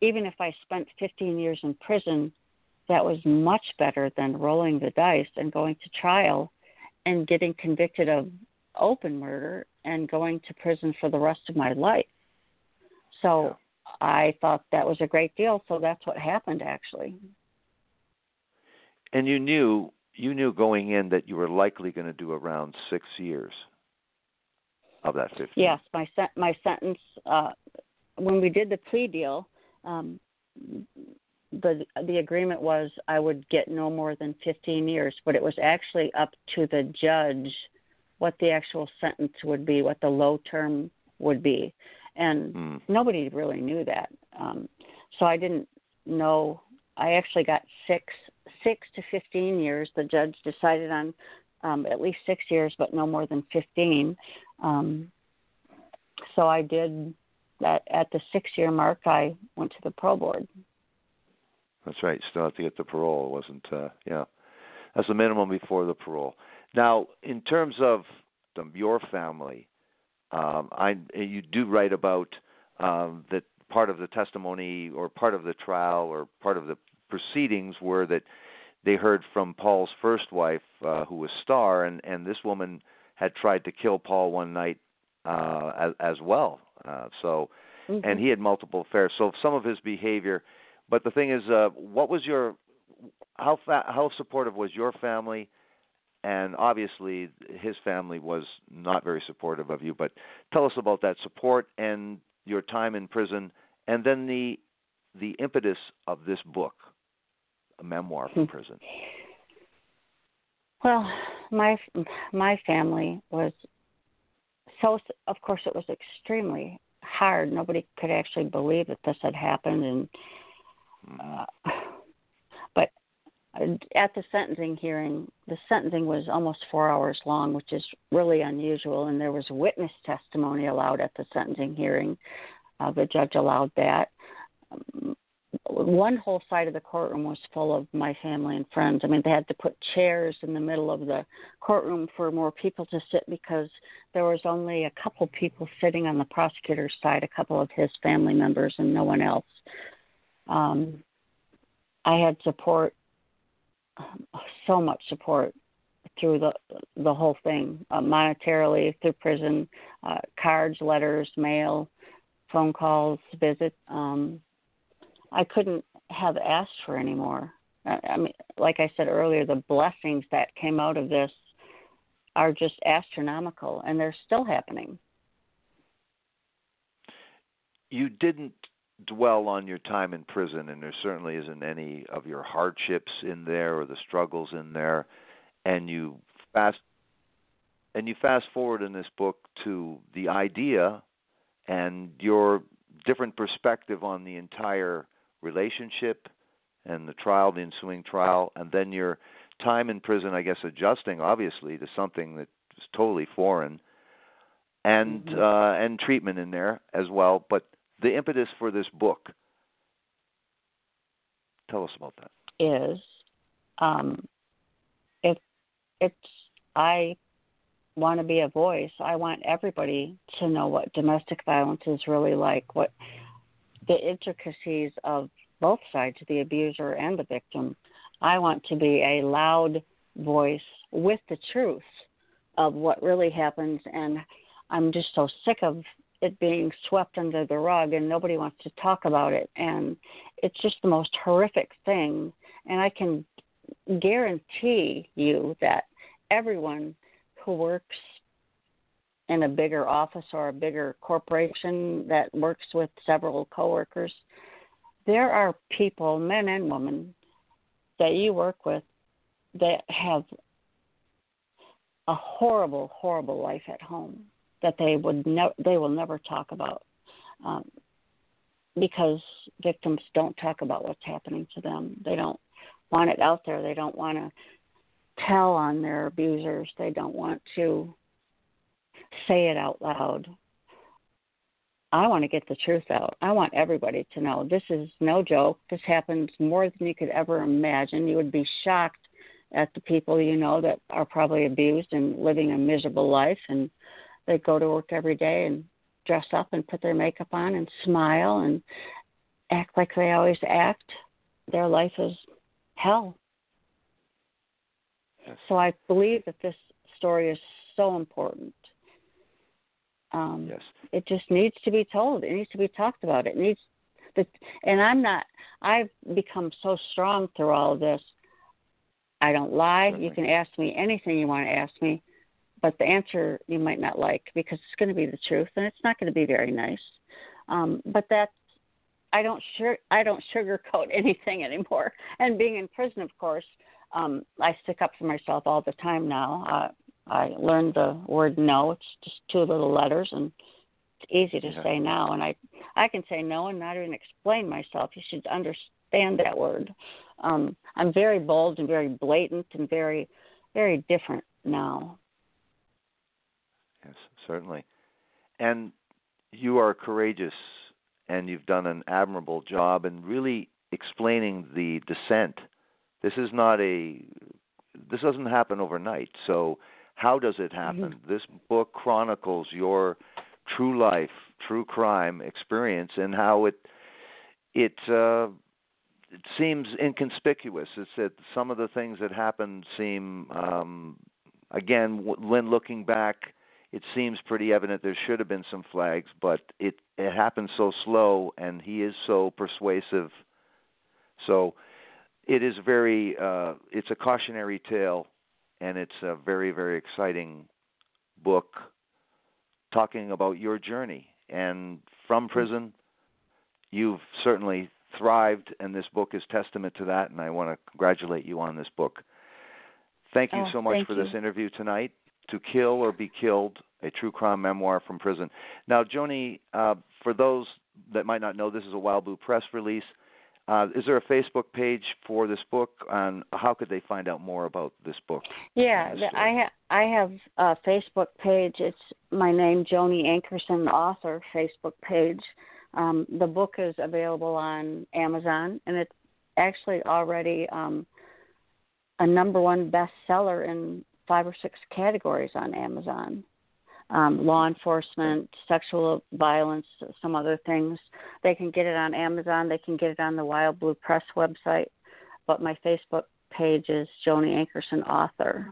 even if I spent fifteen years in prison, that was much better than rolling the dice and going to trial and getting convicted of open murder and going to prison for the rest of my life. So I thought that was a great deal, so that's what happened, actually. And you knew you knew going in that you were likely going to do around six years of that fifteen. Yes, my sen- my sentence, uh, when we did the plea deal, um, the the agreement was I would get no more than fifteen years, but it was actually up to the judge what the actual sentence would be, what the low term would be. And mm. nobody really knew that. Um, so I didn't know. I actually got six, six to fifteen years. The judge decided on um, at least six years, but no more than fifteen. Um, so I did that. At the six-year mark, I went to the parole board. That's right. You still have to get the parole. It wasn't, uh, yeah. That's the minimum before the parole. Now, in terms of the, your family, um, I you do write about um, that part of the testimony or part of the trial or part of the proceedings were that they heard from Paul's first wife, uh, who was Star, and, and this woman had tried to kill Paul one night uh, as, as well. Uh, so, mm-hmm. and he had multiple affairs. So some of his behavior. But the thing is, uh, what was your how fa- how supportive was your family? And obviously, his family was not very supportive of you. But tell us about that support and your time in prison, and then the the impetus of this book, a memoir from prison. Well, my my family was so. Of course, it was extremely hard. Nobody could actually believe that this had happened, and uh, but at the sentencing hearing, the sentencing was almost four hours long, which is really unusual. And there was witness testimony allowed at the sentencing hearing. Uh, the judge allowed that. Um, one whole side of the courtroom was full of my family and friends. I mean, they had to put chairs in the middle of the courtroom for more people to sit because there was only a couple people sitting on the prosecutor's side, a couple of his family members, and no one else. Um, I had support, so much support through the the whole thing, uh, monetarily, through prison, uh, cards, letters, mail, phone calls, visits. Um, I couldn't have asked for any more. I, I mean, like I said earlier, the blessings that came out of this are just astronomical, and they're still happening. You didn't dwell on your time in prison, and there certainly isn't any of your hardships in there or the struggles in there. And you fast and you fast forward in this book to the idea and your different perspective on the entire relationship and the trial, the ensuing trial, and then your time in prison, I guess, adjusting obviously to something that was totally foreign, and mm-hmm. uh, and treatment in there as well. But the impetus for this book, tell us about that. Is um, if it's I want to be a voice. I want everybody to know what domestic violence is really like, what the intricacies of both sides, the abuser and the victim. I want to be a loud voice with the truth of what really happens, and I'm just so sick of it being swept under the rug and nobody wants to talk about it, and it's just the most horrific thing. And I can guarantee you that everyone who works in a bigger office or a bigger corporation that works with several coworkers, there are people, men and women, that you work with that have a horrible, horrible life at home that they would ne- they will never talk about, um, because victims don't talk about what's happening to them. They don't want it out there. They don't want to tell on their abusers. They don't want to say it out loud. I want to get the truth out. I want everybody to know this is no joke. This happens more than you could ever imagine. You would be shocked at the people you know that are probably abused and living a miserable life, and they go to work every day and dress up and put their makeup on and smile and act like they always act, their life is hell. Yes. So I believe that this story is so important. Um, yes. It just needs to be told. It needs to be talked about. It needs, the, and I'm not. I've become so strong through all of this. I don't lie. Certainly. You can ask me anything you want to ask me, but the answer you might not like because it's going to be the truth, and it's not going to be very nice. Um, but that's I don't sure I don't sugarcoat anything anymore. And being in prison, of course, um, I stick up for myself all the time now. Uh, I learned the word no. It's just two little letters, and it's easy to yeah. say now. And I I can say no and not even explain myself. You should understand that word. Um, I'm very bold and very blatant and very, very different now. Yes, certainly. And you are courageous, and you've done an admirable job in really explaining the descent. This is not a, this doesn't happen overnight. So how does it happen? Mm-hmm. This book chronicles your true life, true crime experience, and how it, it, uh, it seems inconspicuous. It's that some of the things that happened seem, um, again, when looking back, it seems pretty evident there should have been some flags, but it, it happened so slow, and he is so persuasive. So it is very, uh, it's a cautionary tale, and it's a very, very exciting book talking about your journey. And from prison, you've certainly thrived, and this book is testament to that, and I want to congratulate you on this book. Thank you oh, so much for you. this interview tonight. To Kill or Be Killed, a true crime memoir from prison. Now, Joni, uh, for those that might not know, this is a Wild Blue Press release. Uh, is there a Facebook page for this book? And how could they find out more about this book? Yeah, this I, ha- I have a Facebook page. It's my name, Joni Ankerson, author, Facebook page. Um, the book is available on Amazon, and it's actually already um, a number one bestseller in five or six categories on Amazon. Um, law enforcement, sexual violence, some other things. They can get it on Amazon. They can get it on the Wild Blue Press website. But my Facebook page is Joni Ankerson, author.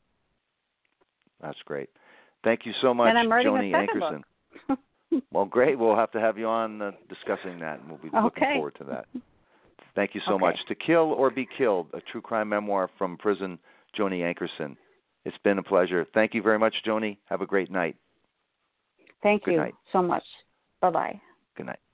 That's great. Thank you so much, and I'm writing Joni a second Ankerson. book. Well, great. We'll have to have you on uh, discussing that, and we'll be looking okay. forward to that. Thank you so okay. much. To Kill or Be Killed, a true crime memoir from prison, Joni Ankerson. It's been a pleasure. Thank you very much, Joni. Have a great night. Thank Good you night. so much. Bye-bye. Good night.